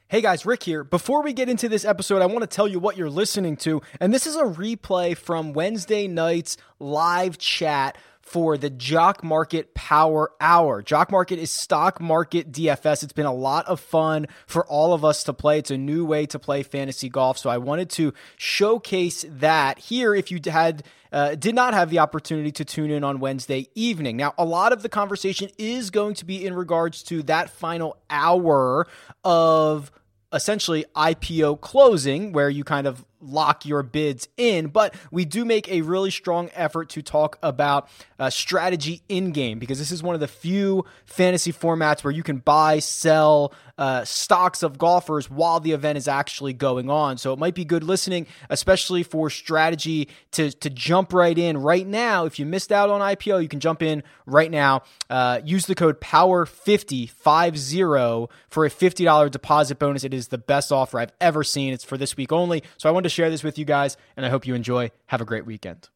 Hey guys, Rick here. Before we get into this episode, I want to tell you what you're listening to, and this is a replay from Wednesday night's live chat for the Jock Market Power Hour. Jock Market is stock market DFS. It's been a lot of fun for all of us to play. It's a new way to play fantasy golf, so I wanted to showcase that here if you did not have the opportunity to tune in on Wednesday evening. Now, a lot of the conversation is going to be in regards to that final hour of essentially IPO closing, where you kind of lock your bids in, but we do make a really strong effort to talk about strategy in-game, because this is one of the few fantasy formats where you can buy, sell stocks of golfers while the event is actually going on. So it might be good listening, especially for strategy, to jump right in right now. If you missed out on IPO, you can jump in right now. Use the code POWER50 for a $50 deposit bonus. It is the best offer I've ever seen. It's for this week only. So I wanted to share this with you guys, and I hope you enjoy. Have a great weekend.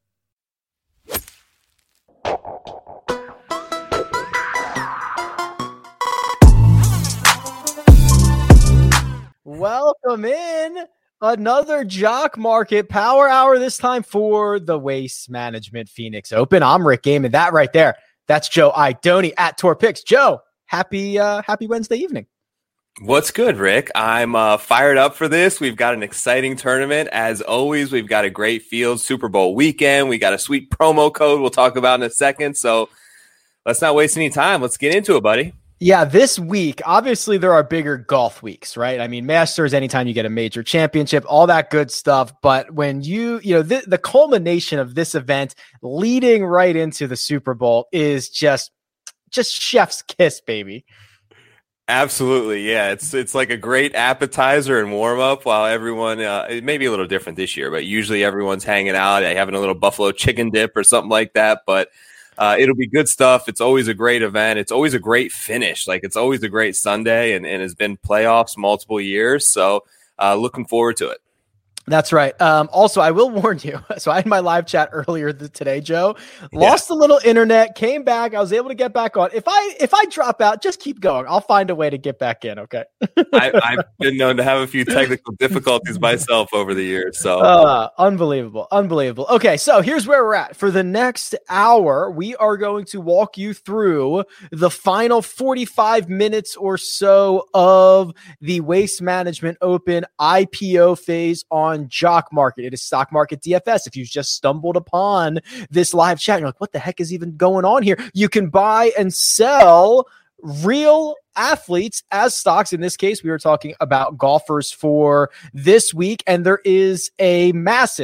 Welcome in another Jock Market Power Hour, this time for the Waste Management Phoenix Open. I'm Rick Game, and that right there, that's Joe Idoni at Tour Picks. Joe, happy Wednesday evening. What's good, Rick? I'm fired up for this. We've got an exciting tournament. As always, we've got a great field. Super Bowl weekend. We got a sweet promo code we'll talk about in a second. So let's not waste any time. Let's get into it, buddy. Yeah, this week, obviously there are bigger golf weeks, right? I mean, Masters, anytime you get a major championship, all that good stuff. But when the culmination of this event leading right into the Super Bowl is just chef's kiss, baby. Absolutely. Yeah. It's like a great appetizer and warm up while everyone, it may be a little different this year, but usually everyone's hanging out, having a little buffalo chicken dip or something like that. But it'll be good stuff. It's always a great event. It's always a great finish. Like, it's always a great Sunday, and has been playoffs multiple years. So looking forward to it. That's right. Also, I will warn you. So I had my live chat earlier today, Joe. Lost a little internet, came back. I was able to get back on. If I drop out, just keep going. I'll find a way to get back in. Okay. I've been known to have a few technical difficulties myself over the years. So unbelievable. Okay, so here's where we're at. For the next hour, we are going to walk you through the final 45 minutes or so of the Waste Management Open IPO phase on Jock Market. It is stock market DFS. If you've just stumbled upon this live chat, you're like, what the heck is even going on here? You can buy and sell real athletes as stocks. In this case, we were talking about golfers for this week, and there is a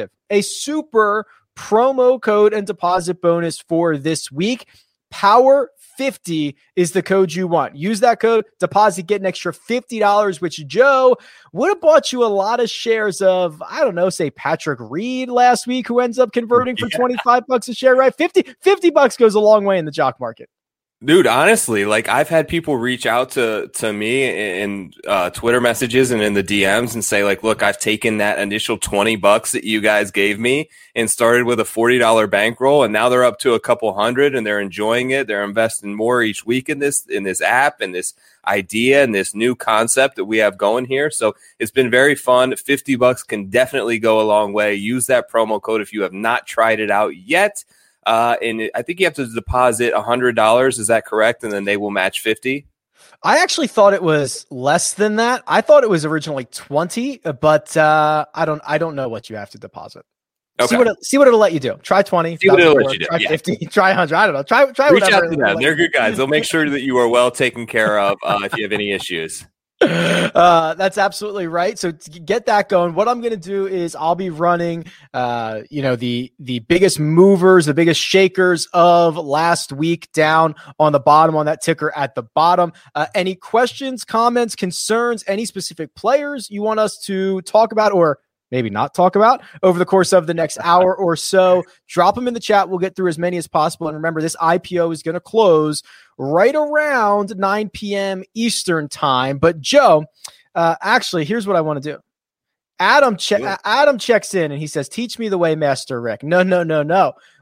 super promo code and deposit bonus for this week. POWER50 is the code you want. Use that code, deposit, get an extra $50, which, Joe, would have bought you a lot of shares of, I don't know, say Patrick Reed last week, who ends up converting for $25 a share, right? 50 bucks goes a long way in the Jock Market. Dude, honestly, like, I've had people reach out to me in Twitter messages and in the DMs and say, like, look, I've taken that initial $20 that you guys gave me and started with a $40 bankroll, and now they're up to a couple hundred and they're enjoying it. They're investing more each week in this app and this idea and this new concept that we have going here. So it's been very fun. $50 can definitely go a long way. Use that promo code if you have not tried it out yet. And I think you have to deposit $100. Is that correct? And then they will match 50. I actually thought it was less than that. I thought it was originally 20, but I don't know what you have to deposit. Okay. See what it'll let you do. Try 20. See what it'll let you do. Try 50. Try 100. I don't know. Try Reach whatever. out to them. They're good guys. They'll make sure that you are well taken care of if you have any issues. That's absolutely right. So to get that going, what I'm going to do is I'll be running, the biggest movers, the biggest shakers of last week down on the bottom on that ticker at the bottom. Any questions, comments, concerns, any specific players you want us to talk about or maybe not talk about over the course of the next hour or so, drop them in the chat. We'll get through as many as possible. And remember, this IPO is going to close right around 9 p.m. Eastern time. But Joe, actually, here's what I want to do. Adam checks in and he says, teach me the way, Master Rick. No.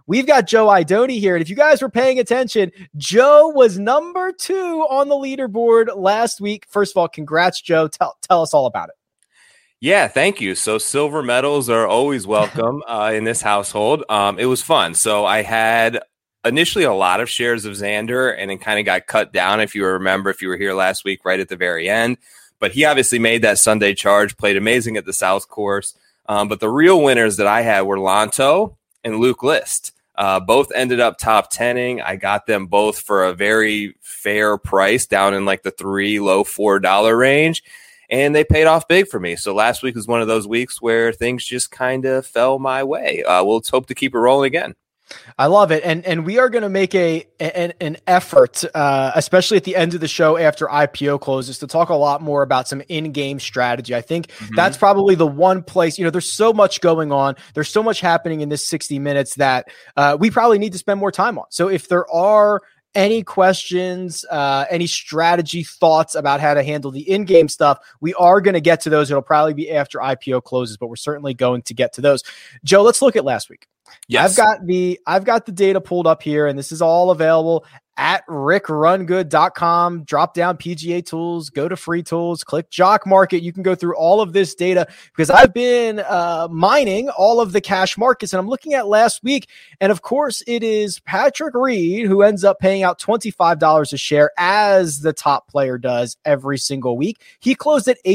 we've got Joe Idoni here. And if you guys were paying attention, Joe was number 2 on the leaderboard last week. First of all, congrats, Joe. Tell us all about it. Yeah, thank you. So silver medals are always welcome in this household. It was fun. So I had initially a lot of shares of Xander, and it kind of got cut down, if you remember, if you were here last week, right at the very end. But he obviously made that Sunday charge, played amazing at the South Course. But the real winners that I had were Lanto and Luke List. Both ended up top 10ing. I got them both for a very fair price, down in like the low $4 range. And they paid off big for me. So last week was one of those weeks where things just kind of fell my way. Let's hope to keep it rolling again. I love it. And we are going to make an effort, especially at the end of the show after IPO closes, to talk a lot more about some in-game strategy. I think that's probably the one place, there's so much going on. There's so much happening in this 60 minutes that we probably need to spend more time on. So if there are any questions, any strategy thoughts about how to handle the in-game stuff, we are going to get to those. It'll probably be after IPO closes, but we're certainly going to get to those. Joe, let's look at last week. Yes. I've got the data pulled up here, and this is all available at rickrungood.com. Drop down PGA Tools, go to Free Tools, click Jock Market. You can go through all of this data because I've been mining all of the cash markets, and I'm looking at last week. And of course, it is Patrick Reed who ends up paying out $25 a share, as the top player does every single week. He closed at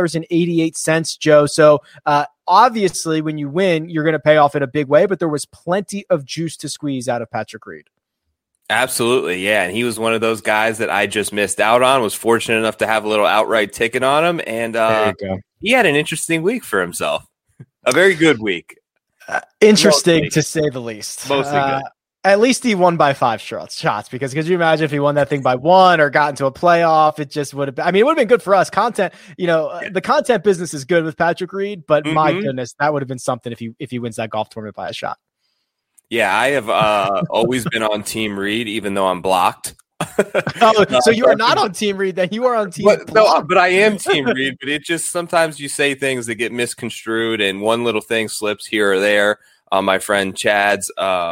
$8.88, Joe. So, obviously, when you win, you're going to pay off in a big way, but there was plenty of juice to squeeze out of Patrick Reed. Absolutely, yeah. And he was one of those guys that I just missed out on, was fortunate enough to have a little outright ticket on him. And he had an interesting week for himself. A very good week. Interesting, to say the least. Mostly good. At least he won by 5 shots, because could you imagine if he won that thing by 1 or got into a playoff? It just would have been, it would have been good for us. Content, the content business is good with Patrick Reed, but my goodness, that would have been something if he wins that golf tournament by a shot. Yeah, I have always been on Team Reed, even though I'm blocked. So you are not on Team Reed, then you are on Team but I am Team Reed, but it just, sometimes you say things that get misconstrued, and one little thing slips here or there on my friend Chad's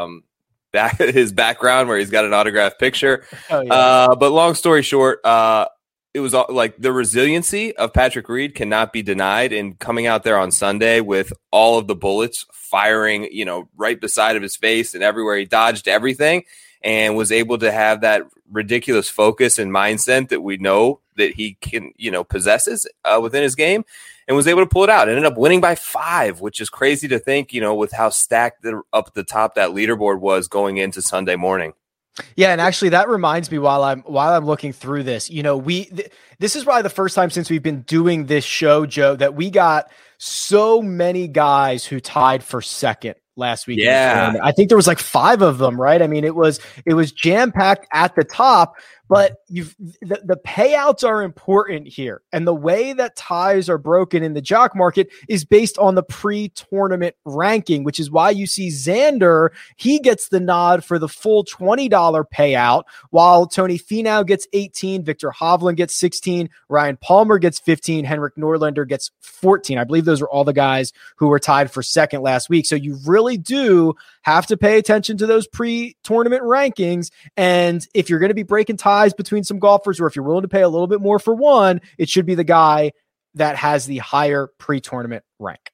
his background where he's got an autographed picture. But long story short, it was like the resiliency of Patrick Reed cannot be denied, and coming out there on Sunday with all of the bullets firing, right beside of his face and everywhere, he dodged everything and was able to have that ridiculous focus and mindset that we know that he can, possesses within his game, and was able to pull it out. Ended up winning by 5, which is crazy to think, with how stacked up at the top that leaderboard was going into Sunday morning. Yeah, and actually that reminds me, while I'm looking through this, this is probably the first time since we've been doing this show, Joe, that we got so many guys who tied for second last week. Yeah, I think there was like 5 of them, right? It was jam-packed at the top. But the payouts are important here. And the way that ties are broken in the Jock Market is based on the pre-tournament ranking, which is why you see Xander, he gets the nod for the full $20 payout, while Tony Finau gets 18, Victor Hovland gets 16, Ryan Palmer gets 15, Henrik Norlander gets 14. I believe those are all the guys who were tied for second last week. So you really do have to pay attention to those pre-tournament rankings. And if you're going to be breaking ties between some golfers, or if you're willing to pay a little bit more for one, it should be the guy that has the higher pre-tournament rank.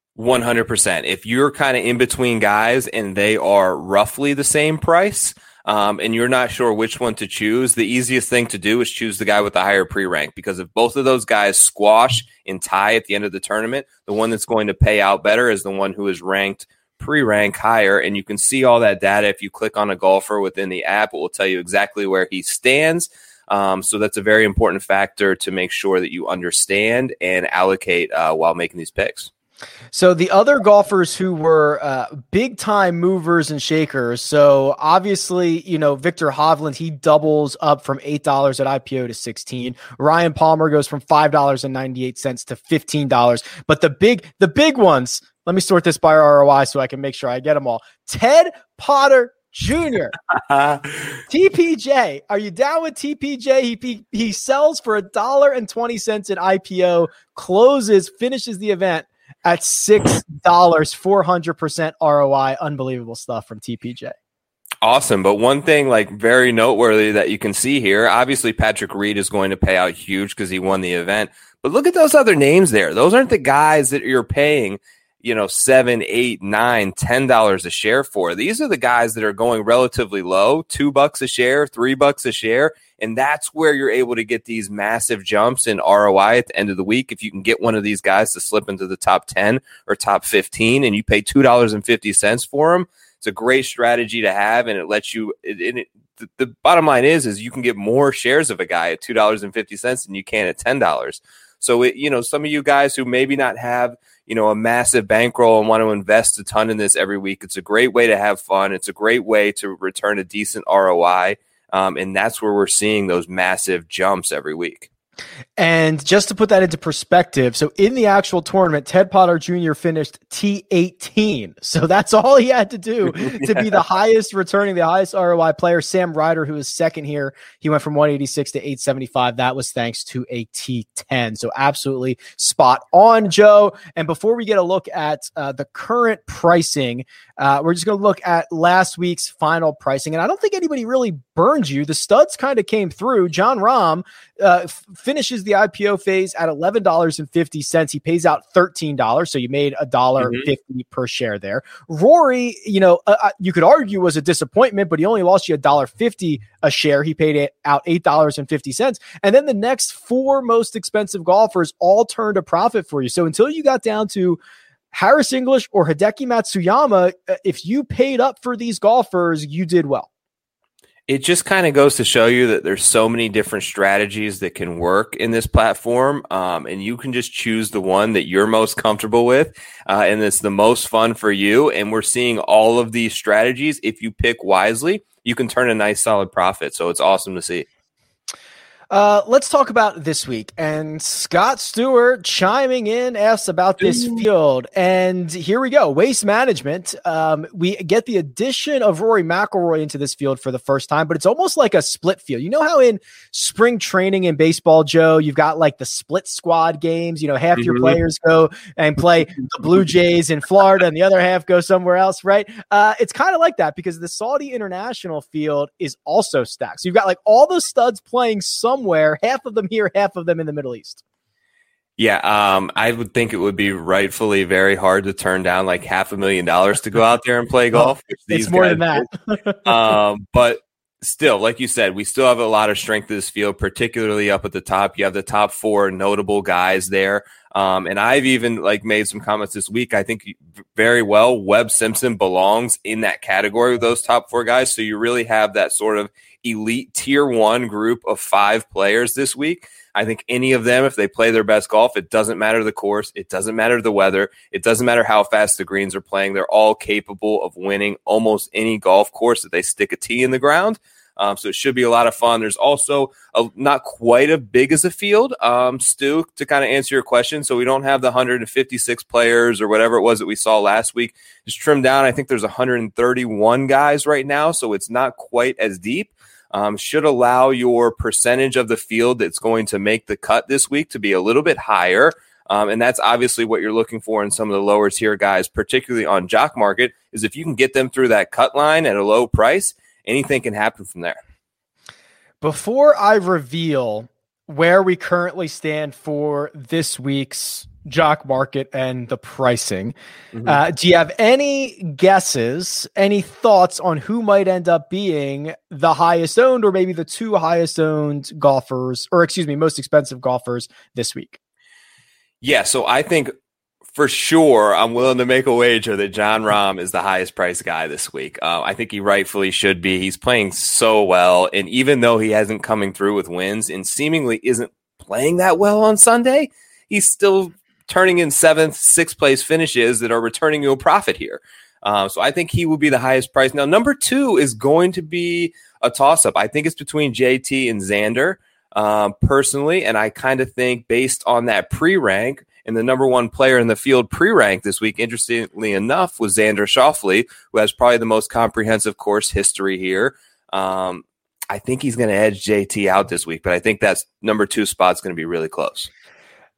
100%. If you're kind of in between guys and they are roughly the same price, and you're not sure which one to choose, the easiest thing to do is choose the guy with the higher pre-rank, because if both of those guys squash and tie at the end of the tournament, the one that's going to pay out better is the one who is ranked pre-rank higher. And you can see all that data if you click on a golfer within the app. It will tell you exactly where he stands. So that's a very important factor to make sure that you understand and allocate while making these picks. So the other golfers who were big time movers and shakers. So obviously, Victor Hovland, he doubles up from $8 at IPO to 16. Ryan Palmer goes from $5.98 to $15. But the big ones, let me sort this by ROI so I can make sure I get them all. Ted Potter Jr. TPJ. Are you down with TPJ? He sells for $1.20 at IPO, finishes the event at $6, 400% ROI. Unbelievable stuff from TPJ. Awesome. But one thing like very noteworthy that you can see here, obviously Patrick Reed is going to pay out huge because he won the event. But look at those other names there. Those aren't the guys that you're paying, $7, $8, $9, $10 a share for. These are the guys that are going relatively low, $2 a share, $3 a share. And that's where you're able to get these massive jumps in ROI at the end of the week. If you can get one of these guys to slip into the top 10 or top 15 and you pay $2.50 for them, it's a great strategy to have, and it lets you. The bottom line is you can get more shares of a guy at $2.50 than you can at $10. So some of you guys who maybe not have a massive bankroll and want to invest a ton in this every week, it's a great way to have fun. It's a great way to return a decent ROI, and that's where we're seeing those massive jumps every week. And just to put that into perspective, so in the actual tournament, Ted Potter Jr. finished T18. So that's all he had to do to be the highest ROI player. Sam Ryder, who is second here, he went from 186 to 875. That was thanks to a T10. So absolutely spot on, Joe. And before we get a look at the current pricing, we're just going to look at last week's final pricing. And I don't think anybody really burned you. The studs kind of came through. Jon Rahm finishes the IPO phase at $11.50. He pays out $13. So you made $1.50 per share there. Rory, you could argue was a disappointment, but he only lost you $1.50 a share. He paid out $8.50. And then the next four most expensive golfers all turned a profit for you. So until you got down to Harris English or Hideki Matsuyama, if you paid up for these golfers, you did well. It just kind of goes to show you that there's so many different strategies that can work in this platform, and you can just choose the one that you're most comfortable with, and it's the most fun for you. And we're seeing all of these strategies. If you pick wisely, you can turn a nice solid profit. So it's awesome to see. Let's talk about this week. And Scott Stewart chiming in asks about this field. And here we go. Waste Management. We get the addition of Rory McIlroy into this field for the first time, but it's almost like a split field. You know how in spring training in baseball, Joe, you've got like the split squad games, half your players go and play the Blue Jays in Florida and the other half go somewhere else, right? It's kind of like that because the Saudi International field is also stacked. So you've got like all the studs playing somewhere, half of them here, half of them in the Middle East. Yeah, I would think it would be rightfully very hard to turn down like $500,000 to go out there and play golf. It's more than that. But still, like you said, we still have a lot of strength in this field, particularly up at the top. You have the top four notable guys there. And I've even made some comments this week. I think very well Webb Simpson belongs in that category with those top four guys. So you really have that sort of elite tier one group of 5 players this week. I think any of them, if they play their best golf, it doesn't matter the course. It doesn't matter the weather. It doesn't matter how fast the greens are playing. They're all capable of winning almost any golf course that they stick a tee in the ground. So it should be a lot of fun. There's also not quite as big as a field, Stu, to kind of answer your question. So we don't have the 156 players or whatever it was that we saw last week. Just trimmed down. I think there's 131 guys right now. So it's not quite as deep. Should allow your percentage of the field that's going to make the cut this week to be a little bit higher. And that's obviously what you're looking for in some of the lower tier guys, particularly on Jock Market, is if you can get them through that cut line at a low price, anything can happen from there. Before I reveal where we currently stand for this week's Jock Market and the pricing, do you have any guesses, any thoughts on who might end up being the highest owned or maybe the 2 highest owned golfers, or most expensive golfers this week? Yeah, so I think for sure I'm willing to make a wager that Jon Rahm is the highest priced guy this week. I think he rightfully should be. He's playing so well, and even though he hasn't coming through with wins and seemingly isn't playing that well on Sunday, he's still turning in 7th, 6th place finishes that are returning you a profit here. So I think he will be the highest price. Now, number 2 is going to be a toss-up. I think it's between JT and Xander, personally, and I kind of think based on that pre-rank, and the number 1 player in the field pre-rank this week, interestingly enough, was Xander Schauffele, who has probably the most comprehensive course history here. I think he's going to edge JT out this week, but I think that's number 2 spot's going to be really close.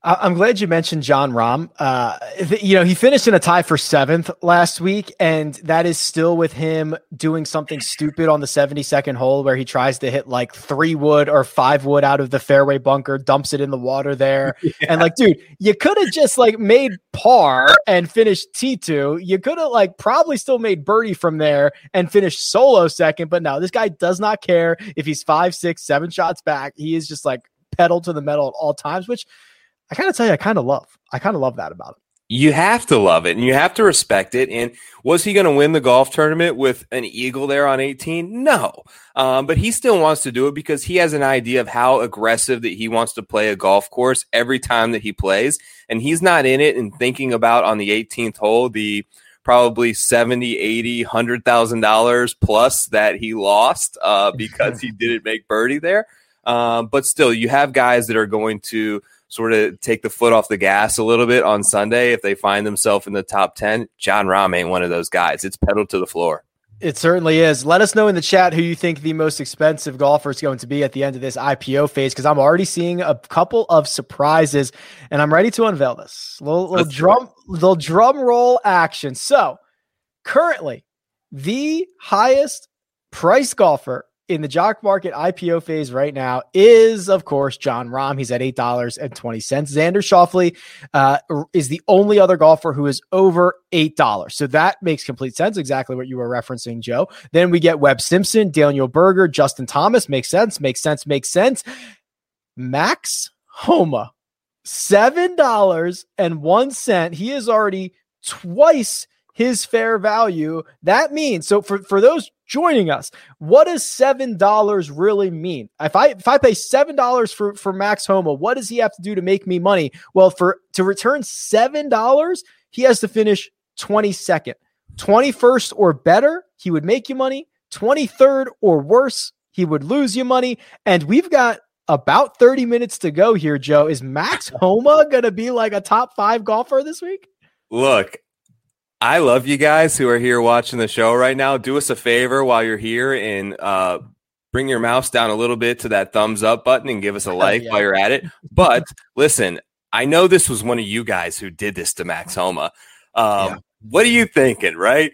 I'm glad you mentioned John Rahm. He finished in a tie for 7th last week, and that is still with him doing something stupid on the 72nd hole where he tries to hit like 3 wood or 5 wood out of the fairway bunker, dumps it in the water there. Yeah. And like, dude, you could have just like made par and finished T2. You could have like probably still made birdie from there and finished solo second. But no, this guy does not care if he's 5, 6, 7 shots back. He is just like pedal to the metal at all times, which I kind of tell you, I kind of love that about him. You have to love it and you have to respect it. And was he going to win the golf tournament with an eagle there on 18? No. But he still wants to do it because he has an idea of how aggressive that he wants to play a golf course every time that he plays. And he's not in it and thinking about on the 18th hole, the probably $70, $80, $100,000 plus that he lost because he didn't make birdie there. But still, you have guys that are going to sort of take the foot off the gas a little bit on Sunday if they find themselves in the top 10. John Rahm ain't one of those guys. It's pedal to the floor. It certainly is. Let us know in the chat who you think the most expensive golfer is going to be at the end of this IPO phase, because I'm already seeing a couple of surprises, and I'm ready to unveil this. Little drum roll action. So currently, the highest price golfer in the Jock Market IPO phase right now is, of course, John Rahm. He's at $8.20. Xander Schauffele is the only other golfer who is over $8. So that makes complete sense. Exactly what you were referencing, Joe. Then we get Webb Simpson, Daniel Berger, Justin Thomas. Makes sense. Max Homa, $7.01. He is already twice his fair value. That means, so for those joining us, what does $7 really mean? If I pay $7 for Max Homa, what does he have to do to make me money? Well, to return $7, he has to finish 22nd. 21st or better, he would make you money. 23rd or worse, he would lose you money. And we've got about 30 minutes to go here, Joe. Is Max Homa going to be like a top 5 golfer this week? Look, I love you guys who are here watching the show right now. Do us a favor while you're here and bring your mouse down a little bit to that thumbs up button and give us a like while you're at it. But listen, I know this was one of you guys who did this to Max Homa. What are you thinking, right?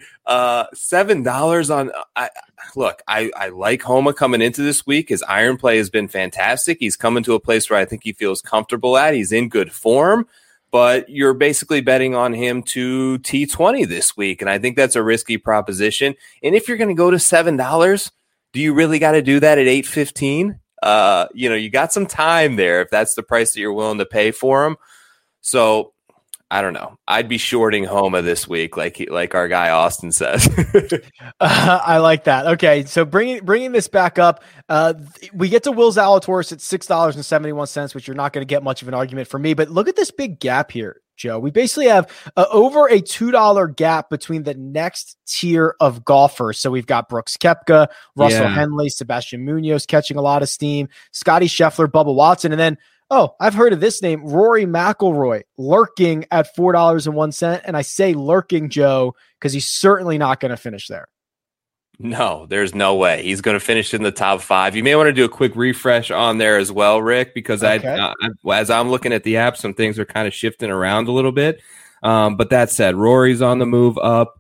$7 on look, I like Homa coming into this week. His iron play has been fantastic. He's coming to a place where I think he feels comfortable at. He's in good form. But you're basically betting on him to T20 this week. And I think that's a risky proposition. And if you're going to go to $7, do you really got to do that at $8.15? You got some time there if that's the price that you're willing to pay for him. So I don't know. I'd be shorting Homa this week, like our guy Austin says. I like that. Okay, so bringing this back up, we get to Will Zalatoris at $6.71, which you're not going to get much of an argument for me. But look at this big gap here, Joe. We basically have over a $2 gap between the next tier of golfers. So we've got Brooks Koepka, Russell Henley, Sebastian Munoz catching a lot of steam, Scotty Scheffler, Bubba Watson, and then I've heard of this name, Rory McIlroy, lurking at $4.01. And I say lurking, Joe, because he's certainly not going to finish there. No, there's no way. He's going to finish in the top 5. You may want to do a quick refresh on there as well, Rick, because as I'm looking at the app, some things are kind of shifting around a little bit. But that said, Rory's on the move up.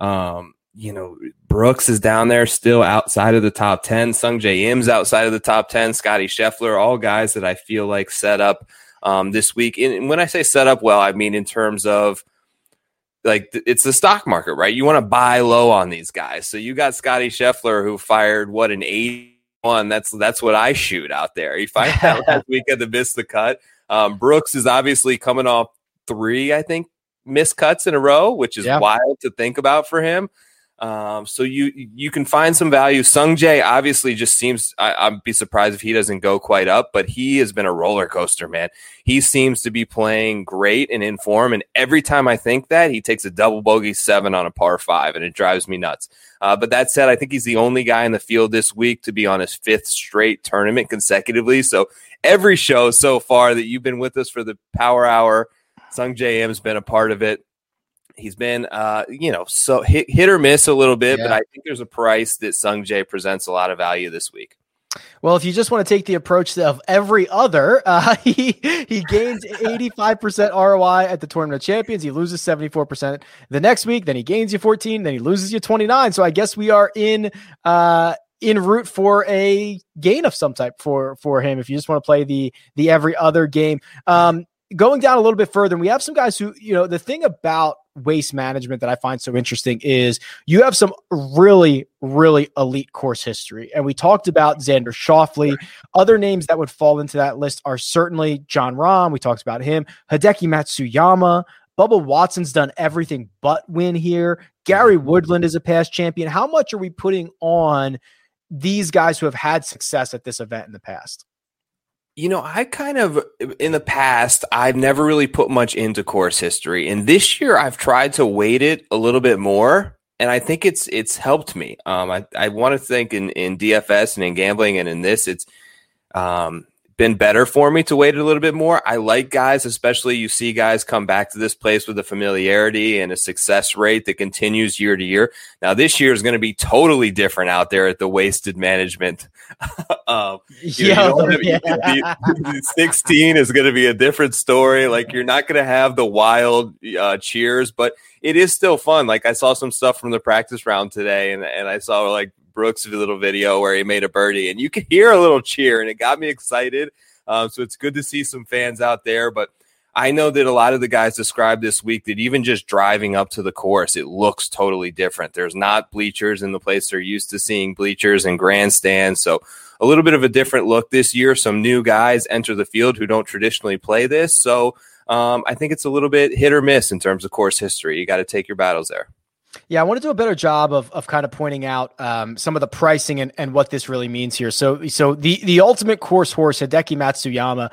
Brooks is down there still outside of the top 10. Sungjae Im's outside of the top 10. Scotty Scheffler, all guys that I feel like set up this week. And when I say set up well, I mean in terms of like it's the stock market, right? You want to buy low on these guys. So you got Scotty Scheffler who fired an 81. That's what I shoot out there. He fired that last week at the miss the cut. Brooks is obviously coming off 3, I think, missed cuts in a row, which is wild to think about for him. So you can find some value. Sungjae obviously just seems, I'd be surprised if he doesn't go quite up, but he has been a roller coaster, man. He seems to be playing great and in form. And every time I think that, he takes a double bogey 7 on a par 5, and it drives me nuts. But that said, I think he's the only guy in the field this week to be on his 5th straight tournament consecutively. So every show so far that you've been with us for the Power Hour, Sungjae Im's been a part of it. He's been, so hit or miss a little bit, but I think there's a price that Sungjae presents a lot of value this week. Well, if you just want to take the approach of every other, he gains 85% ROI at the Tournament of Champions. He loses 74% the next week. Then he gains you 14. Then he loses you 29. So I guess we are in route for a gain of some type for him. If you just want to play the every other game, going down a little bit further, and we have some guys who, the thing about waste management that I find so interesting is you have some really, really elite course history. And we talked about Xander Schauffele. Other names that would fall into that list are certainly Jon Rahm. We talked about him. Hideki Matsuyama. Bubba Watson's done everything but win here. Gary Woodland is a past champion. How much are we putting on these guys who have had success at this event in the past? I kind of, in the past, I've never really put much into course history. And this year I've tried to weight it a little bit more. And I think it's helped me. I want to think in DFS and in gambling and in this, it's been better for me to weight it a little bit more. I like guys, especially you see guys come back to this place with a familiarity and a success rate that continues year to year. Now, this year is going to be totally different out there at the wasted management. 16 is going to be a different story. Like, you're not going to have the wild cheers, but it is still fun. Like, I saw some stuff from the practice round today, and I saw like Brooks' little video where he made a birdie, and you could hear a little cheer, and it got me excited. So it's good to see some fans out there. But I know that a lot of the guys described this week that even just driving up to the course, it looks totally different. There's not bleachers in the place they're used to seeing bleachers and grandstands. So a little bit of a different look this year. Some new guys enter the field who don't traditionally play this. So I think it's a little bit hit or miss in terms of course history. You got to take your battles there. Yeah, I want to do a better job of kind of pointing out some of the pricing and what this really means here. So the ultimate course horse, Hideki Matsuyama,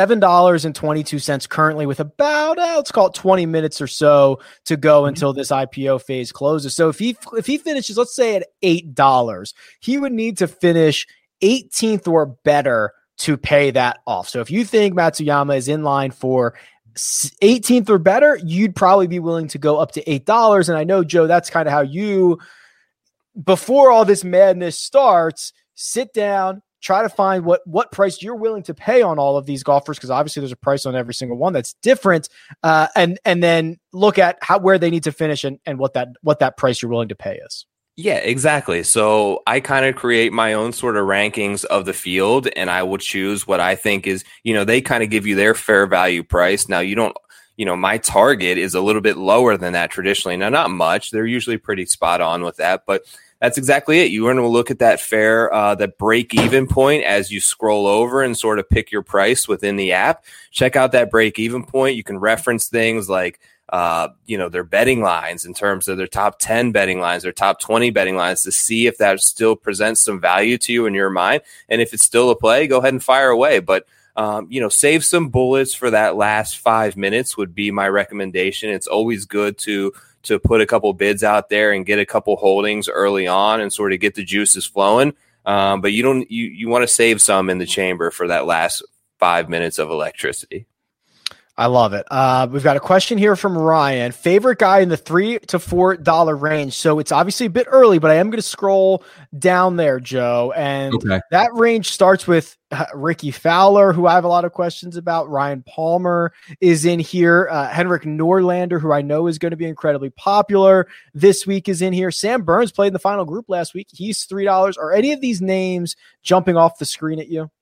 $7.22 currently, with about let's call it 20 minutes or so to go until this IPO phase closes. So if he finishes, let's say at $8, he would need to finish 18th or better to pay that off. So if you think Matsuyama is in line for 18th or better, you'd probably be willing to go up to $8. And I know, Joe, that's kind of how you, before all this madness starts, sit down, try to find what price you're willing to pay on all of these golfers, because obviously there's a price on every single one that's different, and then look at where they need to finish and what that price you're willing to pay is. Yeah, exactly. So I kind of create my own sort of rankings of the field, and I will choose what I think is, they kind of give you their fair value price. Now, my target is a little bit lower than that traditionally. Now, not much. They're usually pretty spot on with that, but that's exactly it. You want to look at that that break even point as you scroll over and sort of pick your price within the app. Check out that break even point. You can reference things like their betting lines in terms of their top 10 betting lines, their top 20 betting lines, to see if that still presents some value to you in your mind. And if it's still a play, go ahead and fire away. But, save some bullets for that last 5 minutes would be my recommendation. It's always good to put a couple bids out there and get a couple holdings early on and sort of get the juices flowing. But you want to save some in the chamber for that last 5 minutes of electricity. I love it. We've got a question here from Ryan. Favorite guy in the $3 to $4 range. So it's obviously a bit early, but I am going to scroll down there, Joe. And that range starts with Ricky Fowler, who I have a lot of questions about. Ryan Palmer is in here. Henrik Norlander, who I know is going to be incredibly popular this week, is in here. Sam Burns played in the final group last week. He's $3. Are any of these names jumping off the screen at you?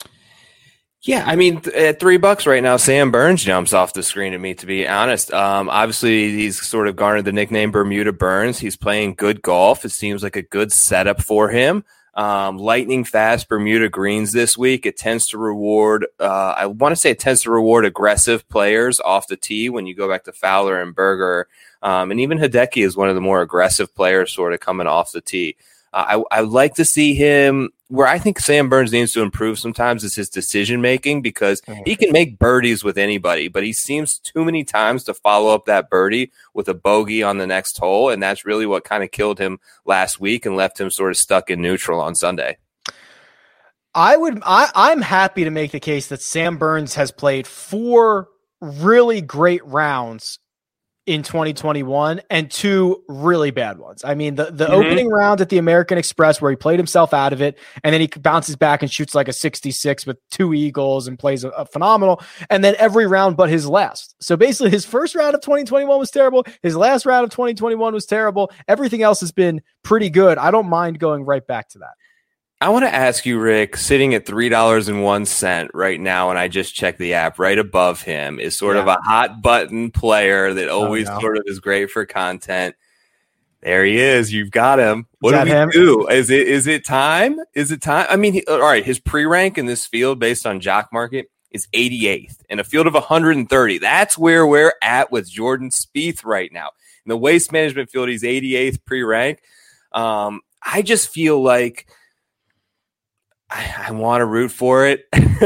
Yeah, I mean, at $3 right now, Sam Burns jumps off the screen at me, to be honest. Obviously, he's sort of garnered the nickname Bermuda Burns. He's playing good golf. It seems like a good setup for him. Lightning fast Bermuda greens this week. It tends to reward, aggressive players off the tee when you go back to Fowler and Berger. And even Hideki is one of the more aggressive players sort of coming off the tee. I like to see him. Where I think Sam Burns needs to improve sometimes is his decision making, because he can make birdies with anybody, but he seems too many times to follow up that birdie with a bogey on the next hole, and that's really what kind of killed him last week and left him sort of stuck in neutral on Sunday. I'm happy to make the case that Sam Burns has played 4 really great rounds in 2021 and 2 really bad ones. I mean, the opening round at the American Express where he played himself out of it, and then he bounces back and shoots like a 66 with 2 eagles and plays a phenomenal. And then every round but his last. So basically his first round of 2021 was terrible. His last round of 2021 was terrible. Everything else has been pretty good. I don't mind going right back to that. I want to ask you, Rick, sitting at $3.01 right now, and I just checked the app, right above him is sort of a hot button player that always sort of is great for content. There he is. You've got him. What do we do? Is it time? Is it time? I mean, all right, his pre-rank in this field based on Jock Market is 88th in a field of 130. That's where we're at with Jordan Spieth right now. In the waste management field, he's 88th pre-rank. I just feel like I want to root for it.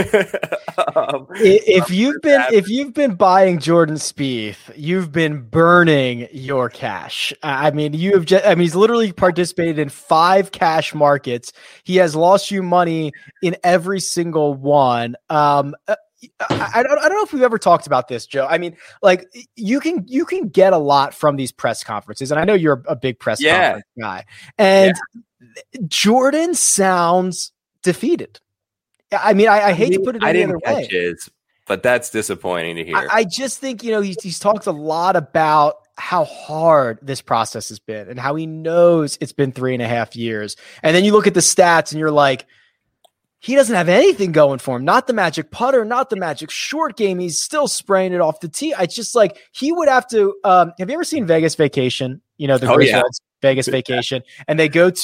If you've been buying Jordan Spieth, you've been burning your cash. I mean, he's literally participated in 5 cash markets. He has lost you money in every single one. I don't know if we've ever talked about this, Joe. I mean, like you can get a lot from these press conferences, and I know you're a big press conference guy. And Jordan sounds defeated. I mean, I hate to put it any other way. But that's disappointing to hear. I just think, he's talked a lot about how hard this process has been and how he knows it's been 3.5 years. And then you look at the stats and you're like, he doesn't have anything going for him. Not the magic putter, not the magic short game. He's still spraying it off the tee. I just like, he would have to, have you ever seen Vegas Vacation? Vegas Vacation. And they go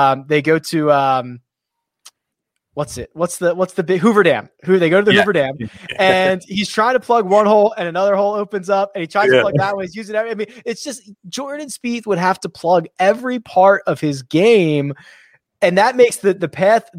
to, what's the big Hoover Dam? They go to the Hoover Dam, and he's trying to plug one hole, and another hole opens up, and he tries to plug that one. He's using it. I mean, it's just Jordan Spieth would have to plug every part of his game, and that makes the path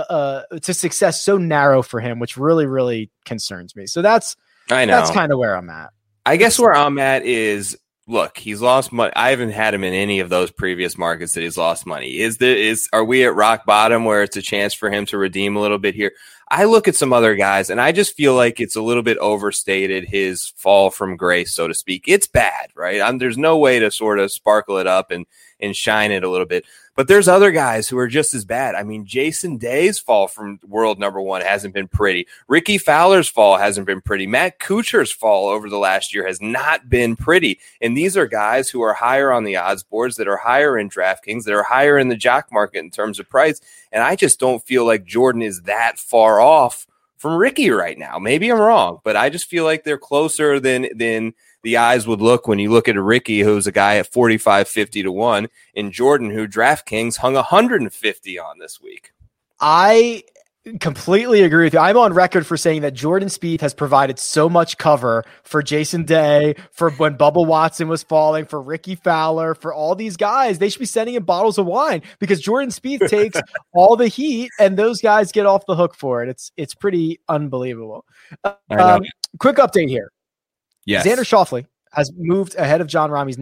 to success so narrow for him, which really, really concerns me. So that's kind of where I'm at. I guess where I'm at is, look, he's lost money. I haven't had him in any of those previous markets that he's lost money. Are we at rock bottom where it's a chance for him to redeem a little bit here? I look at some other guys, and I just feel like it's a little bit overstated, his fall from grace, so to speak. It's bad, right? There's no way to sort of sparkle it up and shine it a little bit. But there's other guys who are just as bad. I mean, Jason Day's fall from world number 1 hasn't been pretty. Ricky Fowler's fall hasn't been pretty. Matt Kuchar's fall over the last year has not been pretty. And these are guys who are higher on the odds boards, that are higher in DraftKings, that are higher in the Jock Market in terms of price. And I just don't feel like Jordan is that far off from Ricky right now. Maybe I'm wrong, but I just feel like they're closer than the eyes would look when you look at a Ricky, who's a guy at 45-50 to 1, and Jordan, who DraftKings hung 150 on this week. I completely agree with you. I'm on record for saying that Jordan Spieth has provided so much cover for Jason Day, for when Bubba Watson was falling, for Ricky Fowler, for all these guys. They should be sending him bottles of wine because Jordan Spieth takes all the heat, and those guys get off the hook for it. It's pretty unbelievable. Quick update here. Yes. Xander Schauffele has moved ahead of Jon Rahm. He's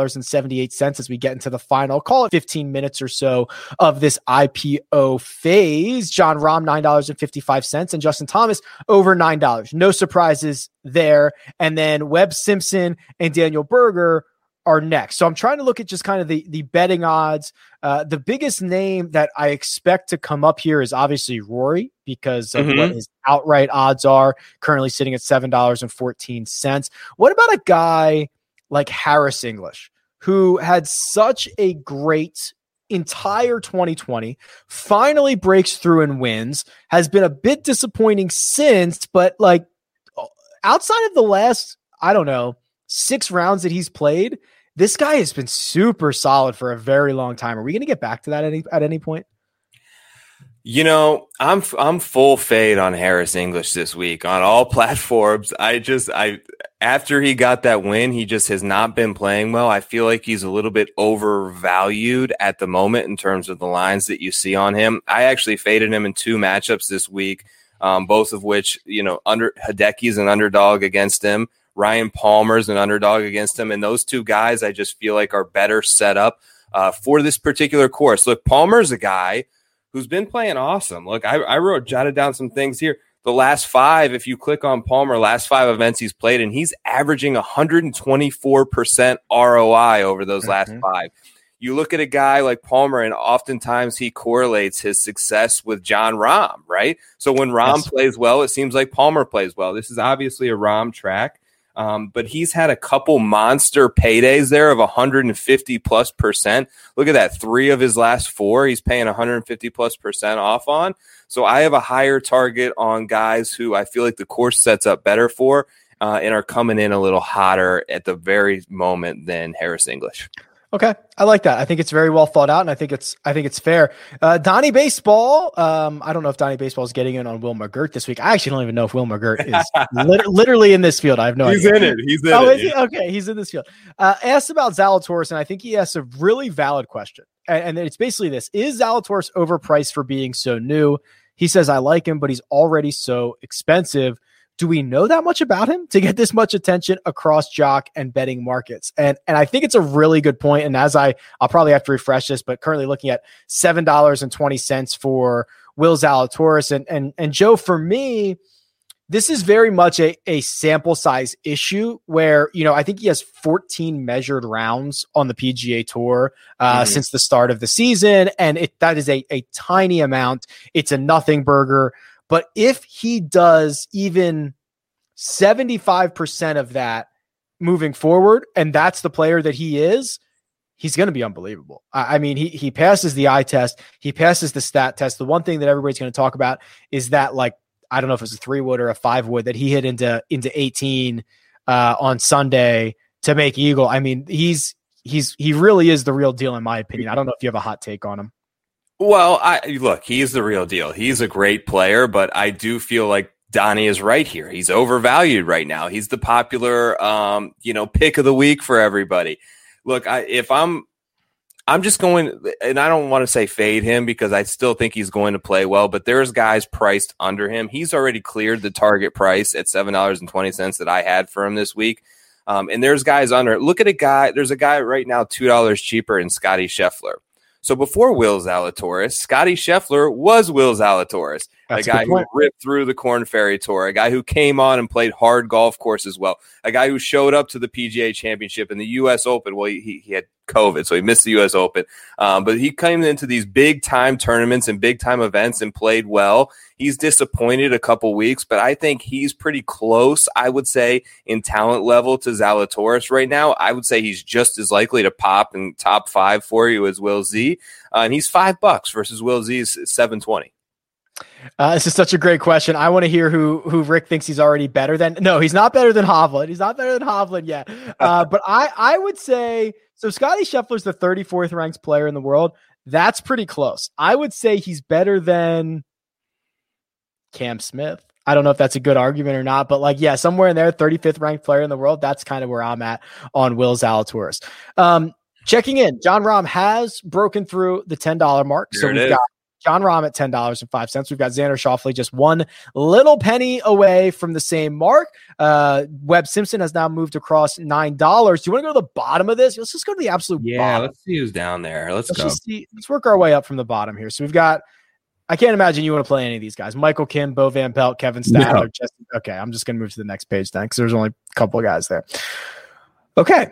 $9.78 as we get into the final, call it 15 minutes or so of this IPO phase. Jon Rahm, $9.55, and Justin Thomas over $9. No surprises there. And then Webb Simpson and Daniel Berger are next. So I'm trying to look at just kind of the betting odds. The biggest name that I expect to come up here is obviously Rory, because of what his outright odds are, currently sitting at $7.14. What about a guy like Harris English, who had such a great entire 2020, finally breaks through and wins, has been a bit disappointing since, but like outside of the last, 6 rounds that he's played, this guy has been super solid for a very long time. Are we going to get back to that at any point? I'm full fade on Harris English this week on all platforms. After he got that win, he just has not been playing well. I feel like he's a little bit overvalued at the moment in terms of the lines that you see on him. I actually faded him in 2 matchups this week, both of which, Hideki's an underdog against him. Ryan Palmer's an underdog against him. And those 2 guys, I just feel like are better set up for this particular course. Look, Palmer's a guy who's been playing awesome. Look, I jotted down some things here. the last 5, if you click on Palmer, last 5 events he's played, and he's averaging 124% ROI over those last 5. You look at a guy like Palmer, and oftentimes he correlates his success with Jon Rahm, right? So when Rahm plays well, it seems like Palmer plays well. This is obviously a Rahm track, but he's had a couple monster paydays there of 150+%. Look at that. 3 of his last 4, he's paying 150+% off on. So I have a higher target on guys who I feel like the course sets up better for and are coming in a little hotter at the very moment than Harris English. Okay, I like that. I think it's very well thought out, and I think it's fair. Donnie Baseball. I don't know if Donnie Baseball is getting in on Will McGirt this week. I actually don't even know if Will McGirt is literally in this field. I have no idea. He's in it. Is he? Okay, he's in this field. Asked about Zalatoris, and I think he asked a really valid question. And it's basically this: is Zalatoris overpriced for being so new? He says, I like him, but he's already so expensive. Do we know that much about him to get this much attention across jock and betting markets? And I think it's a really good point. And I'll probably have to refresh this, but currently looking at $7.20 for Will Zalatoris. And Joe, for me, this is very much a sample size issue where, I think he has 14 measured rounds on the PGA Tour since the start of the season. And that is a tiny amount. It's a nothing burger. But if he does even 75% of that moving forward, and that's the player that he is, he's going to be unbelievable. I mean, he passes the eye test. He passes the stat test. The one thing that everybody's going to talk about is that, like, I don't know if it's a 3-wood or a 5-wood that he hit into 18 on Sunday to make eagle. I mean, he really is the real deal, in my opinion. I don't know if you have a hot take on him. Well, look, he's the real deal. He's a great player, but I do feel like Donnie is right here. He's overvalued right now. He's the popular, pick of the week for everybody. Look, I'm just going, and I don't want to say fade him because I still think he's going to play well, but there's guys priced under him. He's already cleared the target price at $7.20 that I had for him this week. And there's guys under. Look at there's a guy right now $2 cheaper in Scotty Scheffler. So before Will Zalatoris, Scotty Scheffler was Will Zalatoris, a guy who ripped through the Korn Ferry Tour, a guy who came on and played hard golf courses well, a guy who showed up to the PGA Championship and the U.S. Open. Well, he had COVID, so he missed the U.S. Open. But he came into these big-time tournaments and big-time events and played well. He's disappointed a couple weeks, but I think he's pretty close, I would say, in talent level to Zalatoris right now. I would say he's just as likely to pop in top 5 for you as Will Z. And he's $5 versus Will Z's $7.20. This is such a great question. I want to hear who Rick thinks he's already better than. No, he's not better than Hovland. He's not better than Hovland yet. But I would say, so Scotty Scheffler's the 34th ranked player in the world. That's pretty close. I would say he's better than Cam Smith. I don't know if that's a good argument or not, but somewhere in there, 35th ranked player in the world. That's kind of where I'm at on Will Zalatoris. Checking in, Jon Rahm has broken through the $10 mark. So we've got Jon Rahm at $10.05. We've got Xander Schauffele just one little penny away from the same mark. Webb Simpson has now moved across $9. Do you want to go to the bottom of this? Let's just go to the absolute bottom. Let's see who's down there. Let's go. Let's work our way up from the bottom here. So we've got, I can't imagine you want to play any of these guys. Michael Kim, Bo Van Pelt, Kevin Stadler. No. Okay, I'm just going to move to the next page then because there's only a couple of guys there. Okay.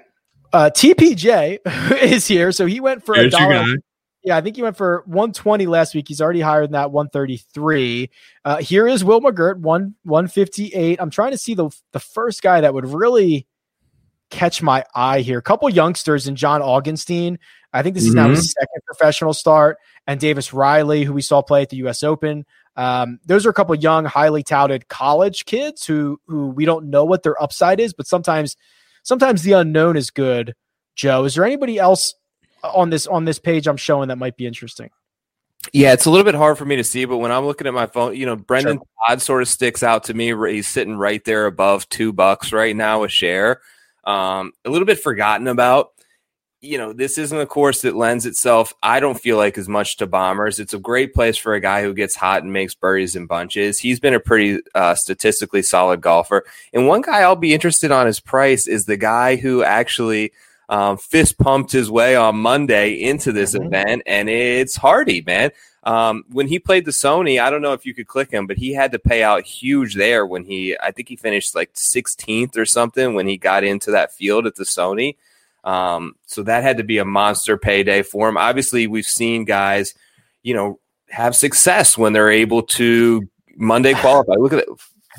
TPJ is here. So he went for $1. Yeah, I think he went for 120 last week. He's already higher than that, 133. Here is Will McGirt, 158. I'm trying to see the first guy that would really catch my eye here. A couple youngsters in John Augenstein. I think this is now his second professional start. And Davis Riley, who we saw play at the U.S. Open. Those are a couple young, highly touted college kids who we don't know what their upside is, but sometimes the unknown is good. Joe, is there anybody else on this page I'm showing that might be interesting? Yeah, it's a little bit hard for me to see, but when I'm looking at my phone, Brendan Todd sort of sticks out to me. He's sitting right there above $2 right now a share. A little bit forgotten about. This isn't a course that lends itself, I don't feel like, as much to bombers. It's a great place for a guy who gets hot and makes birdies in bunches. He's been a pretty statistically solid golfer. And one guy I'll be interested on his price is the guy who actually fist pumped his way on Monday into this event, and it's Hardy, man. When he played the Sony, I don't know if you could click him, but he had to pay out huge there when I think he finished like 16th or something when he got into that field at the Sony. So that had to be a monster payday for him. Obviously, we've seen guys, have success when they're able to Monday qualify. Look at it.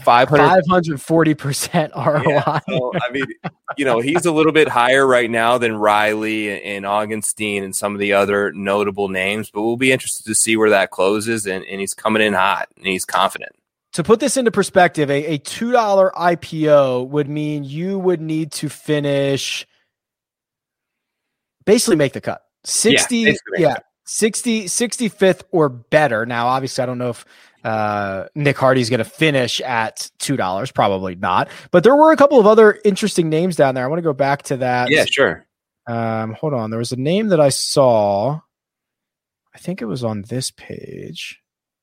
540% ROI. Yeah, so, I mean, he's a little bit higher right now than Riley and Augenstein and some of the other notable names, but we'll be interested to see where that closes. And he's coming in hot and he's confident. To put this into perspective, a $2 IPO would mean you would need to finish, basically make the cut. 65th or better. Now, obviously, I don't know if Nick Hardy's going to finish at $2. Probably not. But there were a couple of other interesting names down there. I want to go back to that. Yeah, sure. Hold on. There was a name that I saw. I think it was on this page.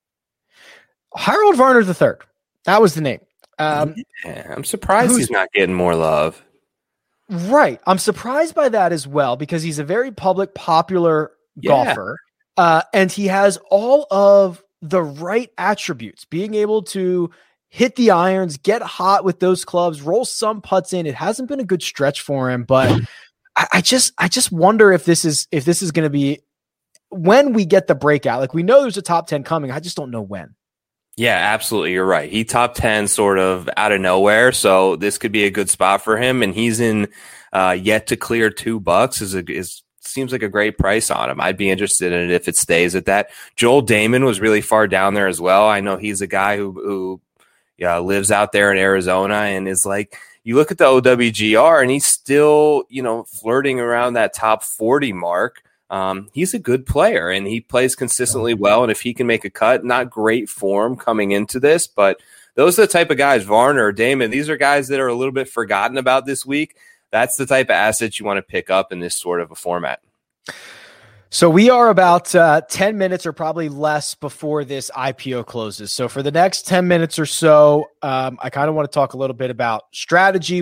Harold Varner III. That was the name. I'm surprised he's not getting more love. Right. I'm surprised by that as well because he's a very public, popular golfer. And he has all of the right attributes, being able to hit the irons, get hot with those clubs, roll some putts in. It hasn't been a good stretch for him, but I just wonder if this is going to be when we get the breakout. Like we know there's a top 10 coming. I just don't know when. Yeah, absolutely. You're right. He top 10 sort of out of nowhere. So this could be a good spot for him. And he's in yet to clear $2 seems like a great price on him. I'd be interested in it if it stays at that. Joel Damon was really far down there as well. I know he's a guy who lives out there in Arizona and is like, you look at the OWGR and he's still, flirting around that top 40 mark. He's a good player and he plays consistently well. And if he can make a cut, not great form coming into this, but those are the type of guys, Varner, Damon, these are guys that are a little bit forgotten about this week. That's the type of assets you want to pick up in this sort of a format. So we are about 10 minutes or probably less before this IPO closes. So for the next 10 minutes or so, I kind of want to talk a little bit about strategy.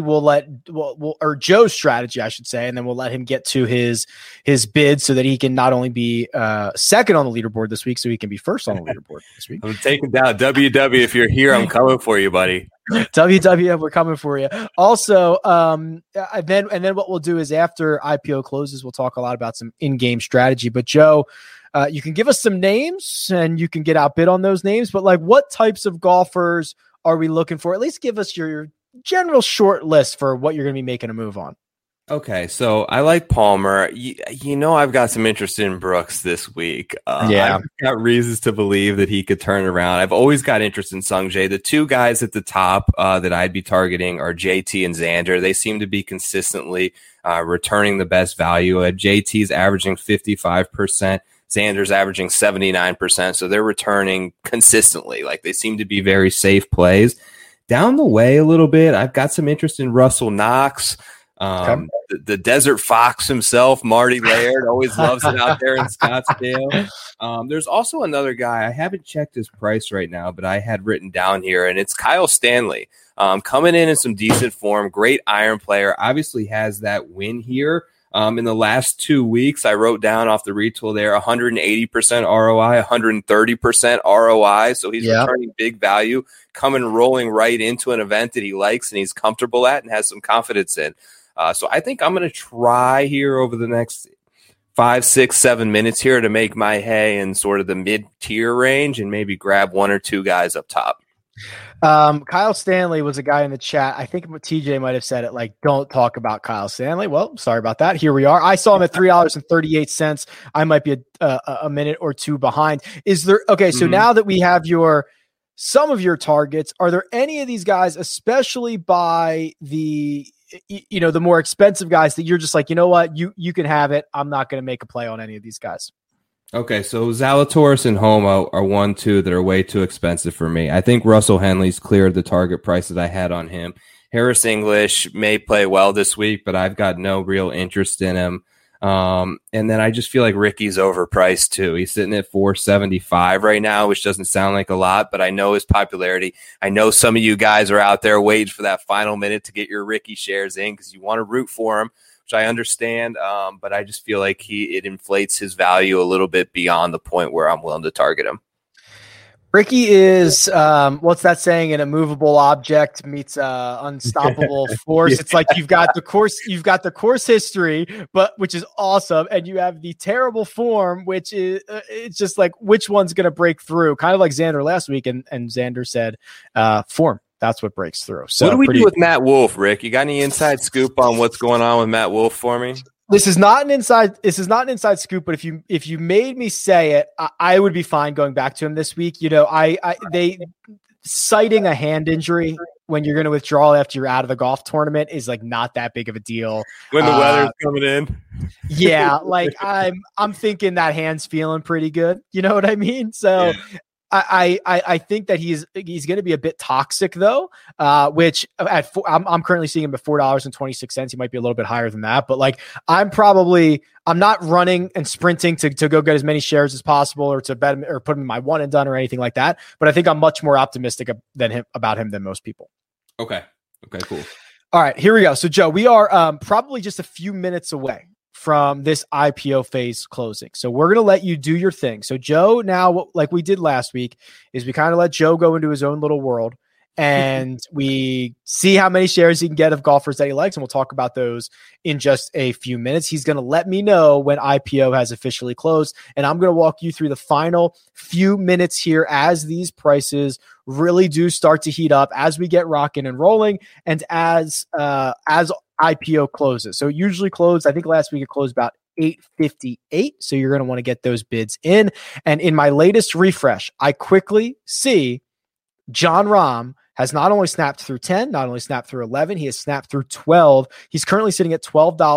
Or Joe's strategy, I should say, and then we'll let him get to his bid so that he can not only be second on the leaderboard this week, so he can be first on the leaderboard this week. I'm taking down WW. If you're here, I'm coming for you, buddy. WWF, we're coming for you. Also, and then what we'll do is after IPO closes, we'll talk a lot about some in-game strategy. But Joe, you can give us some names and you can get outbid on those names. But like, what types of golfers are we looking for? At least give us your general short list for what you're going to be making a move on. Okay, so I like Palmer. I've got some interest in Brooks this week. I've got reasons to believe that he could turn around. I've always got interest in Sungjae. The two guys at the top that I'd be targeting are JT and Xander. They seem to be consistently returning the best value. JT's averaging 55%. Xander's averaging 79%. So they're returning consistently. Like they seem to be very safe plays. Down the way a little bit, I've got some interest in Russell Knox. The Desert Fox himself, Marty Laird, always loves it out there in Scottsdale. There's also another guy. I haven't checked his price right now, but I had written down here, and it's Kyle Stanley. Coming in some decent form, great iron player. Obviously has that win here. In the last 2 weeks, I wrote down off the retool there 180% ROI, 130% ROI. So he's returning big value, coming rolling right into an event that he likes and he's comfortable at and has some confidence in. So I think I'm going to try here over the next 5, 6, 7 minutes here to make my hay in sort of the mid-tier range and maybe grab one or two guys up top. Kyle Stanley was a guy in the chat. I think TJ might have said it like, don't talk about Kyle Stanley. Well, sorry about that. Here we are. I saw him at $3.38. I might be a minute or two behind. Is there, okay. So now that we have some of your targets, are there any of these guys, especially by the more expensive guys that you're just like, you know what, you can have it. I'm not going to make a play on any of these guys. Okay, so Zalatoris and Homo are 1-2 that are way too expensive for me. I think Russell Henley's cleared the target price that I had on him. Harris English may play well this week, but I've got no real interest in him. And then I just feel like Ricky's overpriced too. He's sitting at 475 right now, which doesn't sound like a lot, but I know his popularity. I know some of you guys are out there waiting for that final minute to get your Ricky shares in because you want to root for him, which I understand. But I just feel like it inflates his value a little bit beyond the point where I'm willing to target him. Ricky is what's that saying? An immovable object meets unstoppable force. Yeah. It's like you've got the course history, but which is awesome, and you have the terrible form, which is it's just like which one's going to break through? Kind of like Xander last week, and Xander said form. That's what breaks through. So what do we do with Matt Wolff, Rick? You got any inside scoop on what's going on with Matt Wolff for me? This is not an inside scoop, but if you made me say it, I would be fine going back to him this week. You know, they citing a hand injury when you're going to withdraw after you're out of the golf tournament is like not that big of a deal. When the weather's coming in. Yeah. Like I'm thinking that hand's feeling pretty good. You know what I mean? So yeah. I think that he's going to be a bit toxic though, which I'm currently seeing him at $4.26. He might be a little bit higher than that, but like I'm not running and sprinting to go get as many shares as possible or to bet him or put him in my one and done or anything like that. But I think I'm much more optimistic about him than most people. Okay, cool. All right, here we go. So Joe, we are probably just a few minutes away from this IPO phase closing. So we're going to let you do your thing. So Joe, now, like we did last week, is we kind of let Joe go into his own little world and we see how many shares he can get of golfers that he likes. And we'll talk about those in just a few minutes. He's going to let me know when IPO has officially closed. And I'm going to walk you through the final few minutes here as these prices really do start to heat up as we get rocking and rolling. And as IPO closes. So it usually closed, I think last week it closed about 8:58. So you're going to want to get those bids in. And in my latest refresh, I quickly see Jon Rahm has not only snapped through 10, not only snapped through 11, he has snapped through 12. He's currently sitting at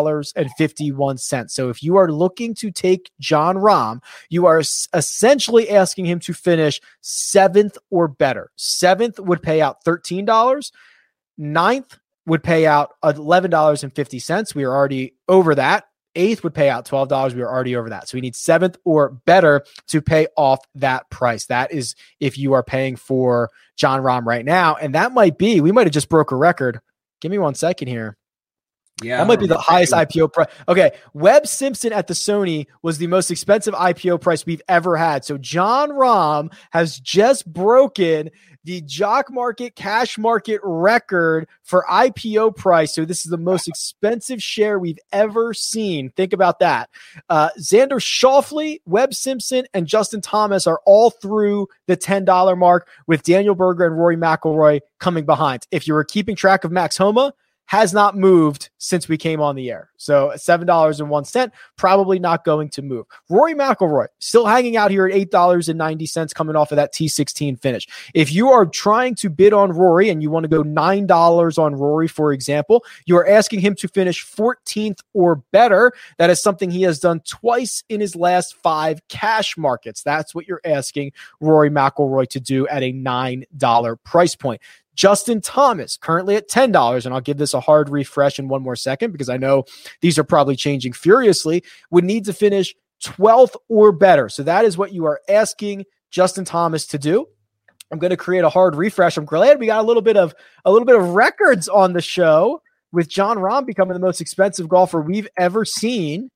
$12.51. So if you are looking to take Jon Rahm, you are essentially asking him to finish 7th or better. 7th would pay out $13. 9th would pay out $11.50. We are already over that. 8th would pay out $12. We are already over that. So we need 7th or better to pay off that price. That is if you are paying for Jon Rahm right now. And that might be, we might have just broke a record. Give me 1 second here. Yeah, that might be the highest IPO price. Okay, Webb Simpson at the Sony was the most expensive IPO price we've ever had. So Jon Rahm has just broken the Jock Market cash market record for IPO price. So this is the most expensive share we've ever seen. Think about that. Xander Schauffele, Webb Simpson, and Justin Thomas are all through the $10 mark, with Daniel Berger and Rory McIlroy coming behind. If you were keeping track of Max Homa, has not moved since we came on the air. So $7.01, probably not going to move. Rory McIlroy still hanging out here at $8.90 coming off of that T16 finish. If you are trying to bid on Rory and you want to go $9 on Rory, for example, you are asking him to finish 14th or better. That is something he has done twice in his last 5 cash markets. That's what you're asking Rory McIlroy to do at a $9 price point. Justin Thomas, currently at $10, and I'll give this a hard refresh in one more second because I know these are probably changing furiously, would need to finish 12th or better. So that is what you are asking Justin Thomas to do. I'm going to create a hard refresh. I'm glad we got a little bit of records on the show with Jon Rahm becoming the most expensive golfer we've ever seen.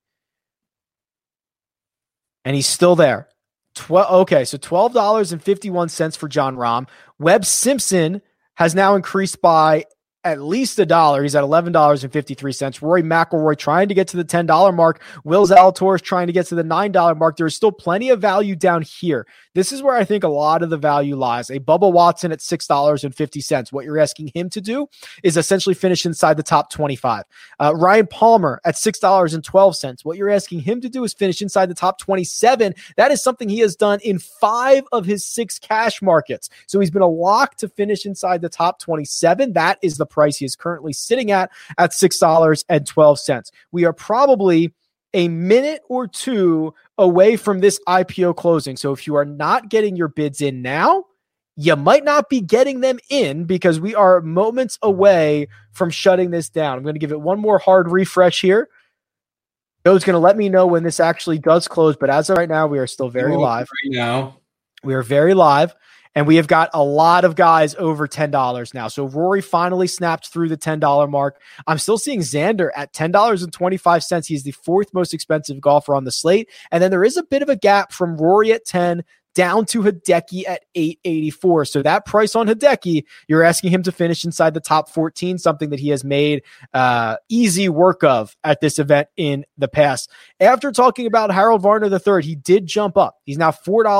And he's still there. Okay, so $12.51 for Jon Rahm. Webb Simpson has now increased by at least $1. He's at $11.53. Rory McIlroy trying to get to the $10 mark. Will Zalatoris trying to get to the $9 mark. There is still plenty of value down here. This is where I think a lot of the value lies. A Bubba Watson at $6.50. What you're asking him to do is essentially finish inside the top 25. Ryan Palmer at $6.12. What you're asking him to do is finish inside the top 27. That is something he has done in 5 of his 6 cash markets. So he's been a lock to finish inside the top 27. That is the price he is currently sitting at $6.12. We are probably a minute or two away from this IPO closing. So if you are not getting your bids in now, you might not be getting them in because we are moments away from shutting this down. I'm going to give it one more hard refresh here. Joe's going to let me know when this actually does close, but as of right now, we are still very live. Right now. We are very live, and we have got a lot of guys over $10 now. So Rory finally snapped through the $10 mark. I'm still seeing Xander at $10.25. He's the fourth most expensive golfer on the slate. And then there is a bit of a gap from Rory at 10 down to Hideki at 884. So that price on Hideki, you're asking him to finish inside the top 14, something that he has made easy work of at this event in the past. After talking about Harold Varner III, he did jump up. He's now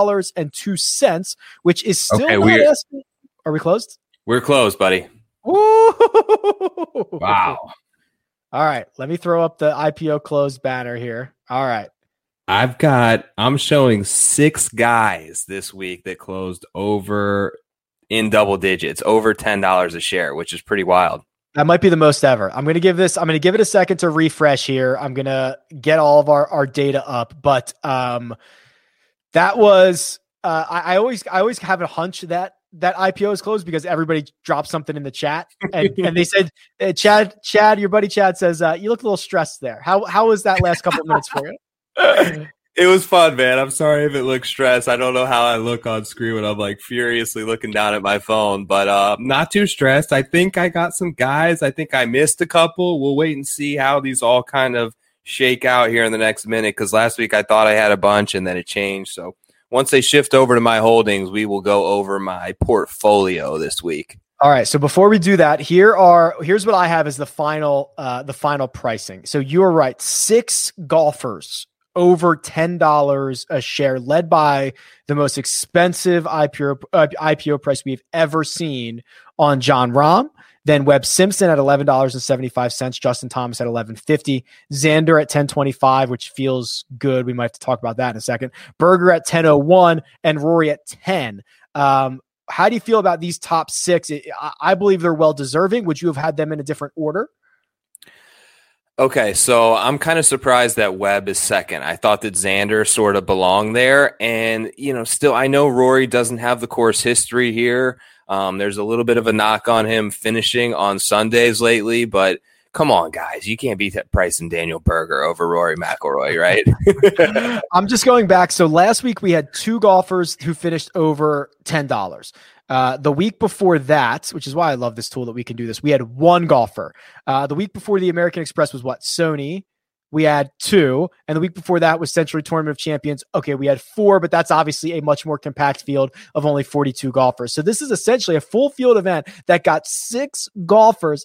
$4.02, which is still not asking. Are we closed? We're closed, buddy. Ooh. Wow. All right. Let me throw up the IPO closed banner here. All right. I'm showing 6 guys this week that closed over in double digits, over $10 a share, which is pretty wild. That might be the most ever. I'm going to give it a second to refresh here. I'm going to get all of our data up, but that was, I always have a hunch that IPO is closed because everybody dropped something in the chat and they said, Chad, your buddy Chad says, you look a little stressed there. How was that last couple of minutes for you? It was fun, man. I'm sorry if it looks stressed. I don't know how I look on screen when I'm like furiously looking down at my phone, but not too stressed. I think I got some guys. I think I missed a couple. We'll wait and see how these all kind of shake out here in the next minute, because last week I thought I had a bunch and then it changed. So once they shift over to my holdings, we will go over my portfolio this week. All right. So before we do that, here's what I have as the final pricing. So you are right. 6 golfers over $10 a share, led by the most expensive IPO price we've ever seen on Jon Rahm. Then Webb Simpson at $11.75, Justin Thomas at $11.50, Xander at $10.25, which feels good. We might have to talk about that in a second. Berger at $10.01 and Rory at $10. How do you feel about these top 6? I believe they're well deserving. Would you have had them in a different order? Okay, so I'm kind of surprised that Webb is second. I thought that Xander sort of belonged there. And, still, I know Rory doesn't have the course history here. There's a little bit of a knock on him finishing on Sundays lately, but come on, guys. You can't beat Bryson Daniel Berger over Rory McIlroy, right? I'm just going back. So last week we had 2 golfers who finished over $10. The week before that, which is why I love this tool that we can do this, we had 1 golfer. The week before the American Express was what? Sony. We had 2. And the week before that was Century Tournament of Champions. Okay, we had 4, but that's obviously a much more compact field of only 42 golfers. So this is essentially a full field event that got 6 golfers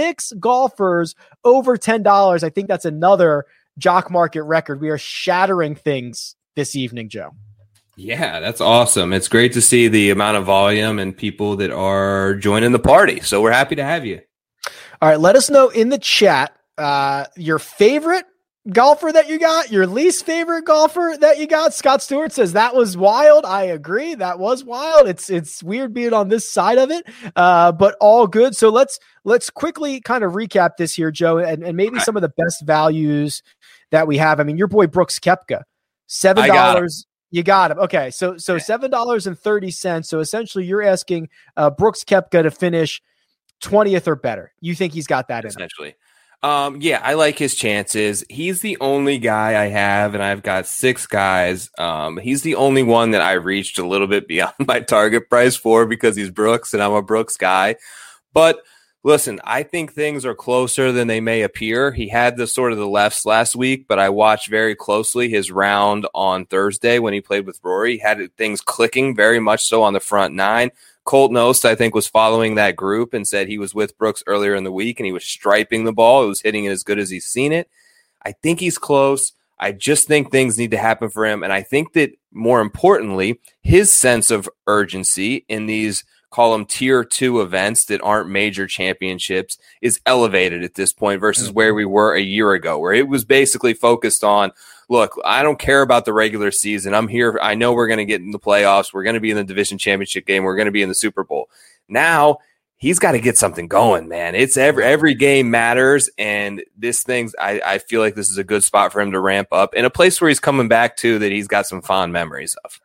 over $10. I think that's another Jock Market record. We are shattering things this evening, Joe. Yeah, that's awesome. It's great to see the amount of volume and people that are joining the party. So we're happy to have you. All right, let us know in the chat your favorite golfer that you got, your least favorite golfer that you got. Scott Stewart says that was wild. I agree. That was wild. It's weird being on this side of it, but all good. So let's quickly kind of recap this here, Joe, and maybe some of the best values that we have. I mean, your boy Brooks Koepka, $7. You got him. Okay. So $7.30. So essentially you're asking Brooks Koepka to finish 20th or better. You think he's got that in him? Essentially. Yeah, I like his chances. He's the only guy I have, and I've got 6 guys. He's the only one that I reached a little bit beyond my target price for because he's Brooks and I'm a Brooks guy. But listen, I think things are closer than they may appear. He had the sort of the lefts last week, but I watched very closely his round on Thursday when he played with Rory. He had things clicking very much so on the front 9. Colt Knost, I think, was following that group and said he was with Brooks earlier in the week and he was striping the ball. It was hitting it as good as he's seen it. I think he's close. I just think things need to happen for him. And I think that more importantly, his sense of urgency in these, call them tier 2 events that aren't major championships, is elevated at this point versus where we were a year ago, where it was basically focused on, look, I don't care about the regular season. I'm here. I know we're going to get in the playoffs. We're going to be in the division championship game. We're going to be in the Super Bowl. Now he's got to get something going, man. It's every game matters. And this thing's, I feel like this is a good spot for him to ramp up in a place where he's coming back to that he's got some fond memories of.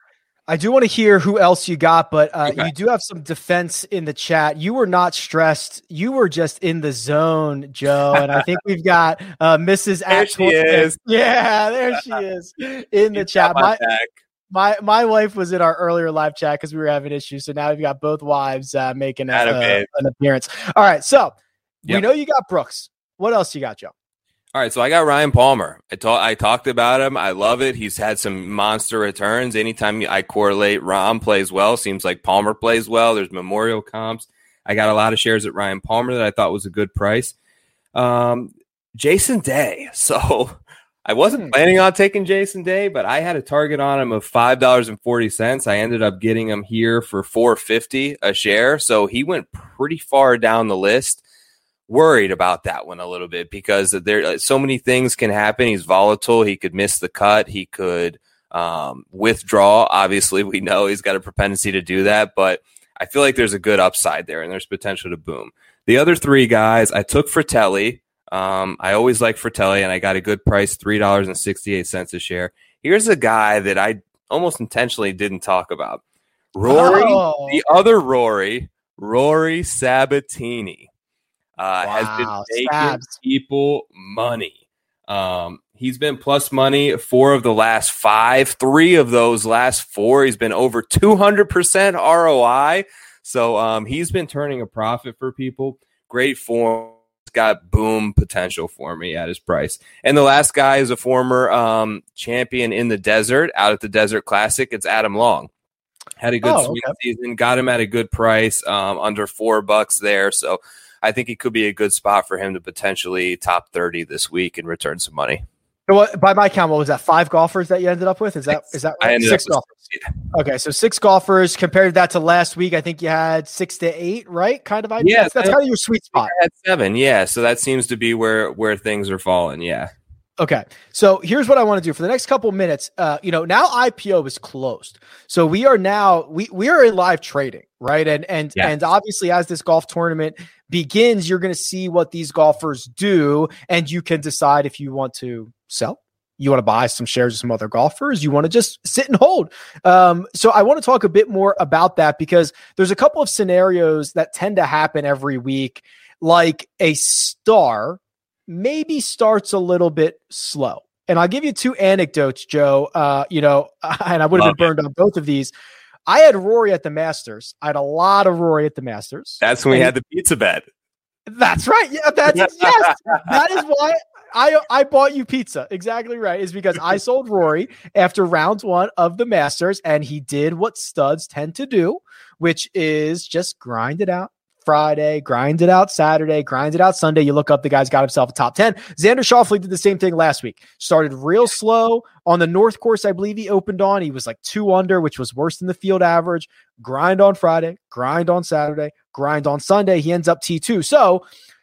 I do want to hear who else you got, but Okay. you do have some defense in the chat. You were not stressed. You were just in the zone, Joe. And I think we've got Mrs. There she is. Yeah, there she is in the chat. My wife was in our earlier live chat because we were having issues. So now we've got both wives making an appearance. All right. So we know you got Brooks. What else you got, Joe? All right, so I got Ryan Palmer. I talked about him. I love it. He's had some monster returns. Anytime I correlate Rahm plays well, seems like Palmer plays well. There's memorial comps. I got a lot of shares at Ryan Palmer that I thought was a good price. Jason Day. So I wasn't planning on taking Jason Day, but I had a target on him of $5.40. I ended up getting him here for $4.50 a share. So he went pretty far down the list. Worried about that one a little bit because there so many things can happen. He's volatile. He could miss the cut. He could withdraw. Obviously, we know he's got a propensity to do that, but I feel like there's a good upside there and there's potential to boom. The other three guys, I took Fratelli. I always like Fratelli, and I got a good price, $3.68 a share. Here's a guy that I almost intentionally didn't talk about. The other Rory Sabatini. Has been making people money. He's been plus money 4 of the last 5. 3 of those last 4, he's been over 200% ROI. So he's been turning a profit for people. Great form. He's got boom potential for me at his price. And the last guy is a former champion in the desert, out at the Desert Classic. It's Adam Long. Had a good sweet season. Got him at a good price, under $4 there. So I think it could be a good spot for him to potentially top 30 this week and return some money. So by my count, what was that? 5 golfers that you ended up with? Is that right? I ended 6 up with golfers. 6, yeah. Okay, so 6 golfers. Compared that to last week, I think you had 6 to 8, right? Kind of idea. Yeah, that's kind of your sweet spot. I had 7, yeah. So that seems to be where things are falling. Yeah. Okay, so here's what I want to do for the next couple minutes. Now IPO is closed, so we are now we are in live trading, right? And obviously, as this golf tournament begins, you're going to see what these golfers do, and you can decide if you want to sell, you want to buy some shares of some other golfers, you want to just sit and hold. So I want to talk a bit more about that because there's a couple of scenarios that tend to happen every week, like a star maybe starts a little bit slow. And I'll give you 2 anecdotes, Joe, and I would have been burned on both of these. I had Rory at the Masters. I had a lot of Rory at the Masters. That's when we had the pizza bet. That's right. Yeah, yes. That is why I bought you pizza. Exactly right. Is because I sold Rory after round 1 of the Masters, and he did what studs tend to do, which is just grind it out Friday, grind it out Saturday, grind it out Sunday. You look up, the guy's got himself a top 10. Xander Schauffele did the same thing last week. Started real slow on the North Course. I believe he opened on. He was like 2 under, which was worse than the field average. Grind on Friday, grind on Saturday, grind on Sunday. He ends up T2. So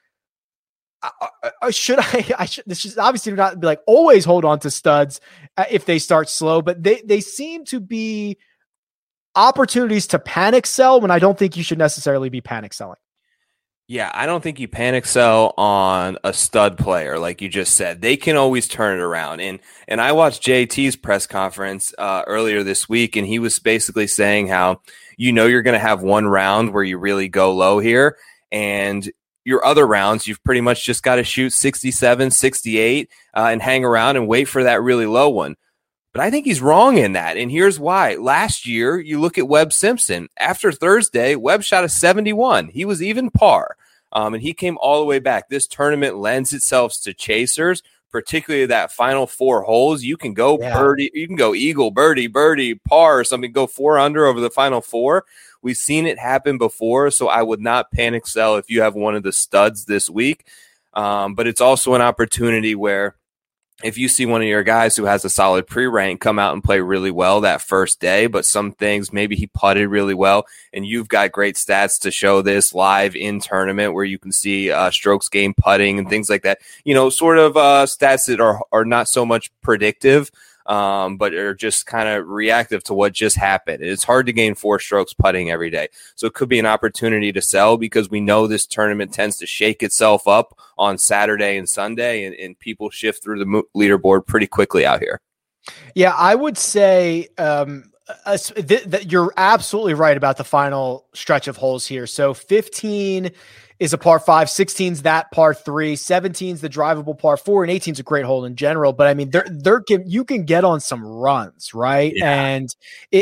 should I should, this is obviously not be like always hold on to studs if they start slow, but they seem to be opportunities to panic sell when I don't think you should necessarily be panic selling. Yeah, I don't think you panic sell on a stud player, like you just said. They can always turn it around. And I watched JT's press conference earlier this week, and he was basically saying how you're going to have one round where you really go low here, and your other rounds, you've pretty much just got to shoot 67, 68, and hang around and wait for that really low one. But I think he's wrong in that. And here's why. Last year, you look at Webb Simpson. After Thursday, Webb shot a 71. He was even par. And he came all the way back. This tournament lends itself to chasers, particularly that final 4 holes. You can go birdie, you can go eagle, birdie, par or something, go 4 under over the final 4. We've seen it happen before, so I would not panic sell if you have one of the studs this week. But it's also an opportunity where if you see one of your guys who has a solid pre-rank come out and play really well that first day, but some things, maybe he putted really well, and you've got great stats to show this live in tournament where you can see strokes gained putting and things like that, sort of stats that are not so much predictive, but are just kind of reactive to what just happened. It's hard to gain 4 strokes putting every day. So it could be an opportunity to sell because we know this tournament tends to shake itself up on Saturday and Sunday, and people shift through the leaderboard pretty quickly out here. Yeah, I would say you're absolutely right about the final stretch of holes here. So 15 is a par 5, 16's that par 3, 17's the drivable par 4, and 18's a great hole in general. But I mean, you can get on some runs, right? Yeah. And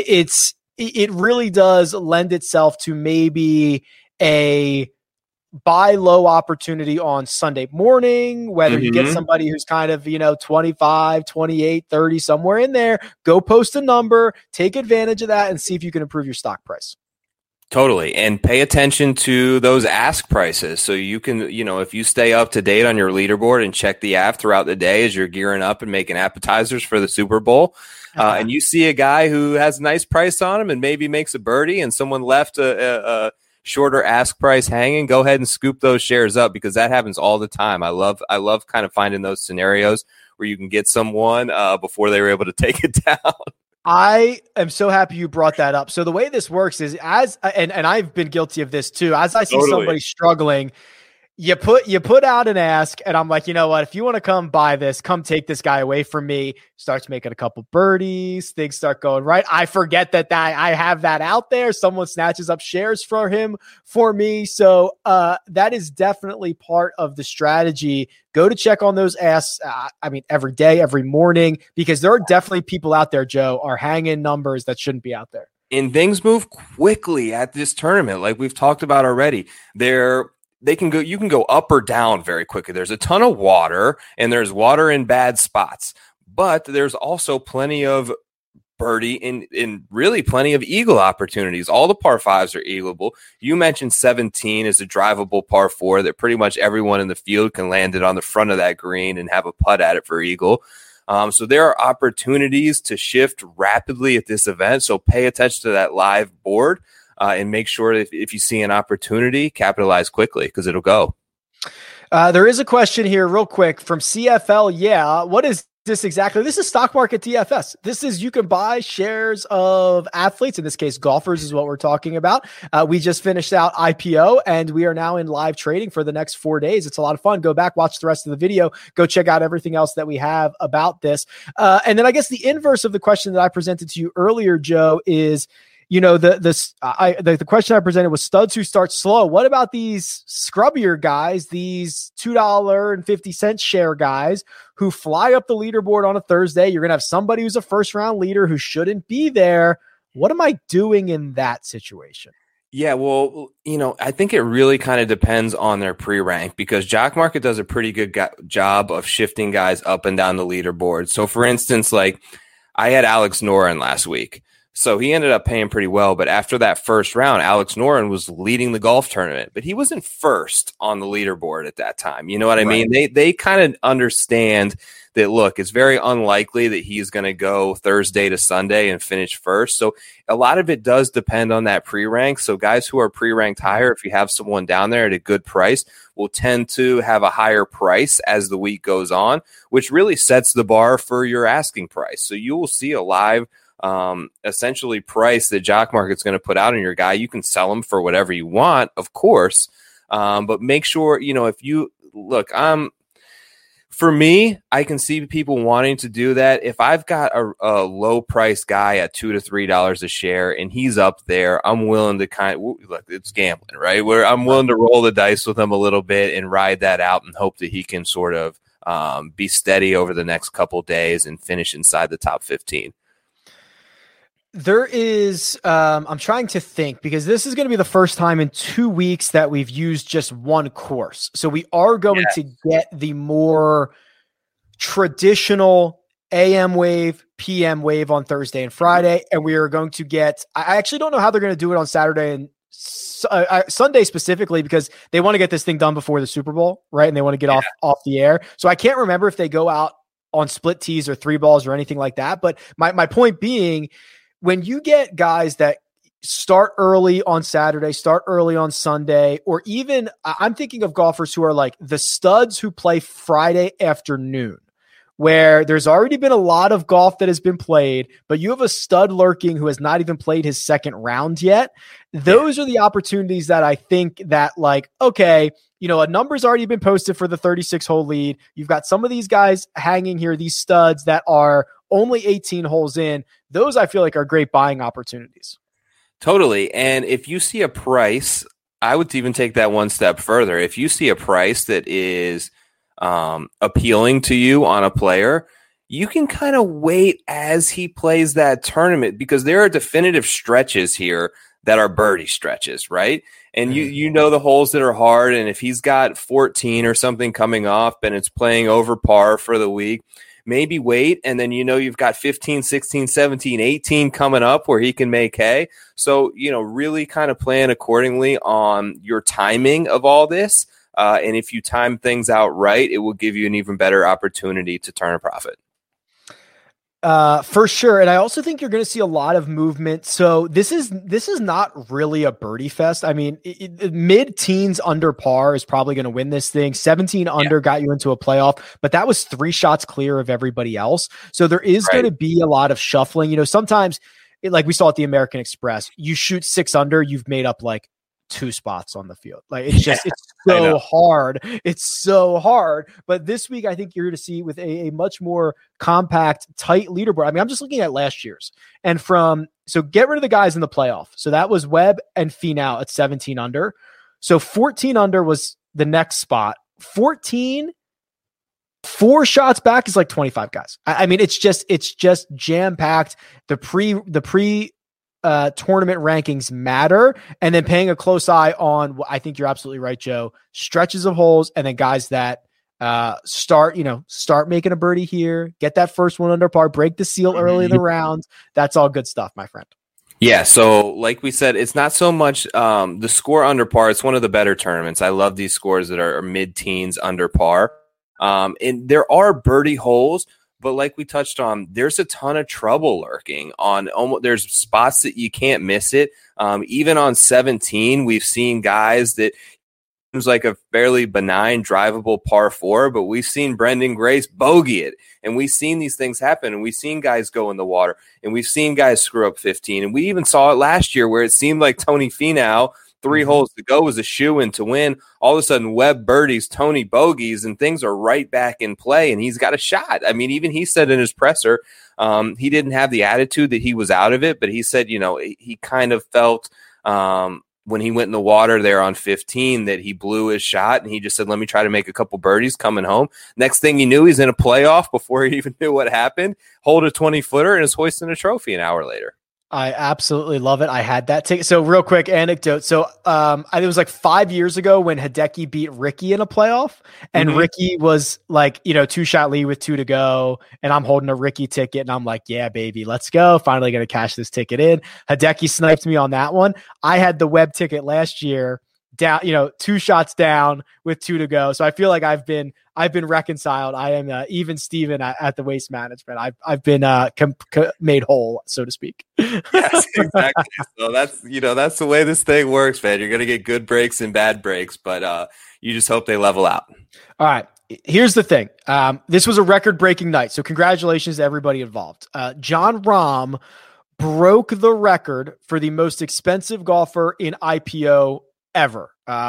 it really does lend itself to maybe a buy low opportunity on Sunday morning, whether you get somebody who's kind of, 25, 28, 30, somewhere in there, go post a number, take advantage of that and see if you can improve your stock price. Totally. And pay attention to those ask prices. So you can, if you stay up to date on your leaderboard and check the app throughout the day as you're gearing up and making appetizers for the Super Bowl, and you see a guy who has a nice price on him and maybe makes a birdie and someone left a shorter ask price hanging, go ahead and scoop those shares up because that happens all the time. I love kind of finding those scenarios where you can get someone before they were able to take it down. I am so happy you brought that up. So the way this works is and I've been guilty of this too. As I see somebody struggling, you put out an ask and I'm like, you know what, if you want to come buy this, come take this guy away from me, starts making a couple birdies, things start going right. I forget that I have that out there. Someone snatches up shares for me. So that is definitely part of the strategy. Go to check on those asks. Every day, every morning, because there are definitely people out there, Joe, are hanging numbers that shouldn't be out there. And things move quickly at this tournament. Like we've talked about already, you can go up or down very quickly. There's a ton of water and there's water in bad spots, but there's also plenty of birdie and really plenty of eagle opportunities. All the par 5s are eagleable. You mentioned 17 is a drivable par 4 that pretty much everyone in the field can land it on the front of that green and have a putt at it for eagle. So there are opportunities to shift rapidly at this event. So pay attention to that live board. And make sure if you see an opportunity, capitalize quickly because it'll go. There is a question here real quick from CFL. Yeah. What is this exactly? This is stock market DFS. This is, you can buy shares of athletes. In this case, golfers is what we're talking about. We just finished out IPO and we are now in live trading for the next 4 days. It's a lot of fun. Go back, watch the rest of the video, go check out everything else that we have about this. And then I guess the inverse of the question that I presented to you earlier, Joe, is, the question I presented was studs who start slow. What about these scrubbier guys, these $2.50 share guys who fly up the leaderboard on a Thursday? You're going to have somebody who's a first round leader who shouldn't be there. What am I doing in that situation? Yeah, well, I think it really kind of depends on their pre-rank because Jock Market does a pretty good job of shifting guys up and down the leaderboard. So, for instance, like I had Alex Noren last week. So he ended up paying pretty well. But after that first round, Alex Noren was leading the golf tournament, but he wasn't first on the leaderboard at that time. You know what I mean? They kind of understand that, look, it's very unlikely that he's going to go Thursday to Sunday and finish first. So a lot of it does depend on that pre-rank. So guys who are pre-ranked higher, if you have someone down there at a good price, will tend to have a higher price as the week goes on, which really sets the bar for your asking price. So you will see a live essentially price that Jock Market's going to put out on your guy. You can sell them for whatever you want, of course. But make sure, if you look, for me, I can see people wanting to do that. If I've got a low price guy at $2 to $3 a share and he's up there, I'm willing to look, it's gambling, right? Where I'm willing to roll the dice with him a little bit and ride that out and hope that he can sort of be steady over the next couple days and finish inside the top 15. There is, I'm trying to think because this is going to be the first time in 2 weeks that we've used just one course. So we are going to get the more traditional AM wave, PM wave on Thursday and Friday. And we are going to get, I actually don't know how they're going to do it on Saturday and Sunday specifically because they want to get this thing done before the Super Bowl, right? And they want to get off the air. So I can't remember if they go out on split tees or 3 balls or anything like that. But my point being, when you get guys that start early on Saturday, start early on Sunday, or even I'm thinking of golfers who are like the studs who play Friday afternoon, where there's already been a lot of golf that has been played, but you have a stud lurking who has not even played his second round yet. Those are the opportunities that I think that, like, okay, a number's already been posted for the 36-hole lead. You've got some of these guys hanging here, these studs that are only 18 holes in. Those I feel like are great buying opportunities. Totally. And if you see a price, I would even take that one step further. If you see a price that is appealing to you on a player, you can kind of wait as he plays that tournament, because there are definitive stretches here that are birdie stretches, right? And you know the holes that are hard, and if he's got 14 or something coming off and it's playing over par for the week, maybe wait, and then you've got 15, 16, 17, 18 coming up where he can make hay. So, really kind of plan accordingly on your timing of all this. And if you time things out right, it will give you an even better opportunity to turn a profit. For sure. And I also think you're going to see a lot of movement. So this is not really a birdie fest. I mean, mid-teens under par is probably going to win this thing. 17 under got you into a playoff, but that was 3 shots clear of everybody else. So there is going to be a lot of shuffling. Sometimes like we saw at the American Express, you shoot 6 under, you've made up like 2 spots on the field. Like it's so hard. It's so hard. But this week, I think you're going to see with a much more compact, tight leaderboard. I mean, I'm just looking at last year's, and so get rid of the guys in the playoff. So that was Webb and Finau at 17 under. So 14 under was the next spot. 14, 4 shots back is like 25 guys. I mean, it's just jam packed. The pre tournament rankings matter, and then paying a close eye on, I think you're absolutely right, Joe, stretches of holes, and then guys that start making a birdie here, get that first one under par, break the seal early in the round. That's all good stuff, my friend. Yeah, so like we said, it's not so much the score under par. It's one of the better tournaments. I love these scores that are mid-teens under par. And there are birdie holes, but like we touched on, there's a ton of trouble lurking on there's spots that you can't miss it. Even on 17, we've seen guys that seems like a fairly benign drivable par 4, but we've seen Brendan Grace bogey it, and we've seen these things happen, and we've seen guys go in the water, and we've seen guys screw up 15, and we even saw it last year where it seemed like Tony Finau, 3 holes to go, was a shoo-in to win. All of a sudden, Webb birdies, Tony bogeys, and things are right back in play, and he's got a shot. I mean, even he said in his presser, he didn't have the attitude that he was out of it, but he said, he kind of felt when he went in the water there on 15 that he blew his shot, and he just said, let me try to make a couple birdies coming home. Next thing you knew, he's in a playoff before he even knew what happened, hold a 20-footer, and is hoisting a trophy an hour later. I absolutely love it. I had that ticket. So real quick anecdote. So it was like 5 years ago when Hideki beat Ricky in a playoff, and Ricky was like, 2-shot lead with 2 to go. And I'm holding a Ricky ticket, and I'm like, yeah, baby, let's go. Finally going to cash this ticket in. Hideki sniped me on that one. I had the Webb ticket last year down, 2 shots down with 2 to go. So I feel like I've been reconciled. I am even Steven at the Waste Management. I've been made whole, so to speak. Yes, exactly. So that's the way this thing works, man. You're going to get good breaks and bad breaks, but you just hope they level out. All right. Here's the thing. This was a record-breaking night, so congratulations to everybody involved. Jon Rahm broke the record for the most expensive golfer in IPO ever.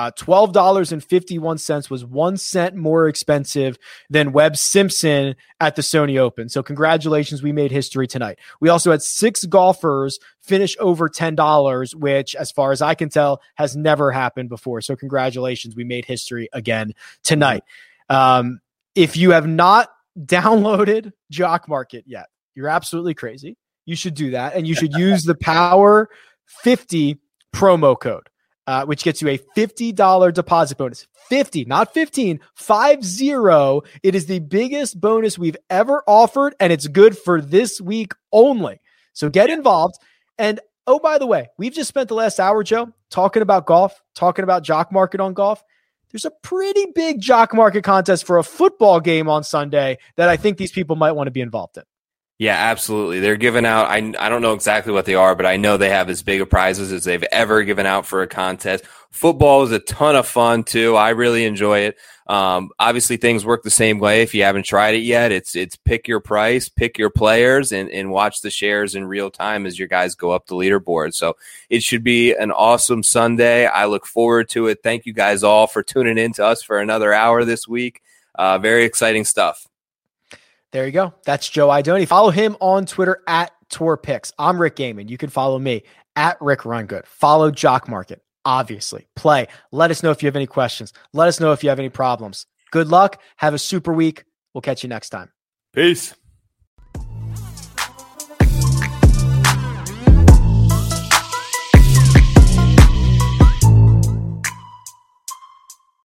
$12.51 was 1 cent more expensive than Webb Simpson at the Sony Open. So congratulations, we made history tonight. We also had 6 golfers finish over $10, which, as far as I can tell, has never happened before. So congratulations, we made history again tonight. If you have not downloaded Jock Market yet, you're absolutely crazy. You should do that, and you should use the Power 50 promo code. Which gets you a $50 deposit bonus. 50, not 15, 50. It is the biggest bonus we've ever offered, and it's good for this week only. So get involved. And oh, by the way, we've just spent the last hour, Joe, talking about golf, talking about Jock Market on golf. There's a pretty big Jock Market contest for a football game on Sunday that I think these people might want to be involved in. Yeah, absolutely. They're giving out, I don't know exactly what they are, but I know they have as big of prizes as they've ever given out for a contest. Football is a ton of fun too. I really enjoy it. Obviously things work the same way. If you haven't tried it yet, it's pick your price, pick your players, and watch the shares in real time as your guys go up the leaderboard. So it should be an awesome Sunday. I look forward to it. Thank you guys all for tuning in to us for another hour this week. Very exciting stuff. There you go. That's Joe Idoni. Follow him on Twitter at TourPicks. I'm Rick Gaiman. You can follow me at Rick Rungood. Follow Jock Market. Obviously, play. Let us know if you have any questions. Let us know if you have any problems. Good luck. Have a super week. We'll catch you next time. Peace.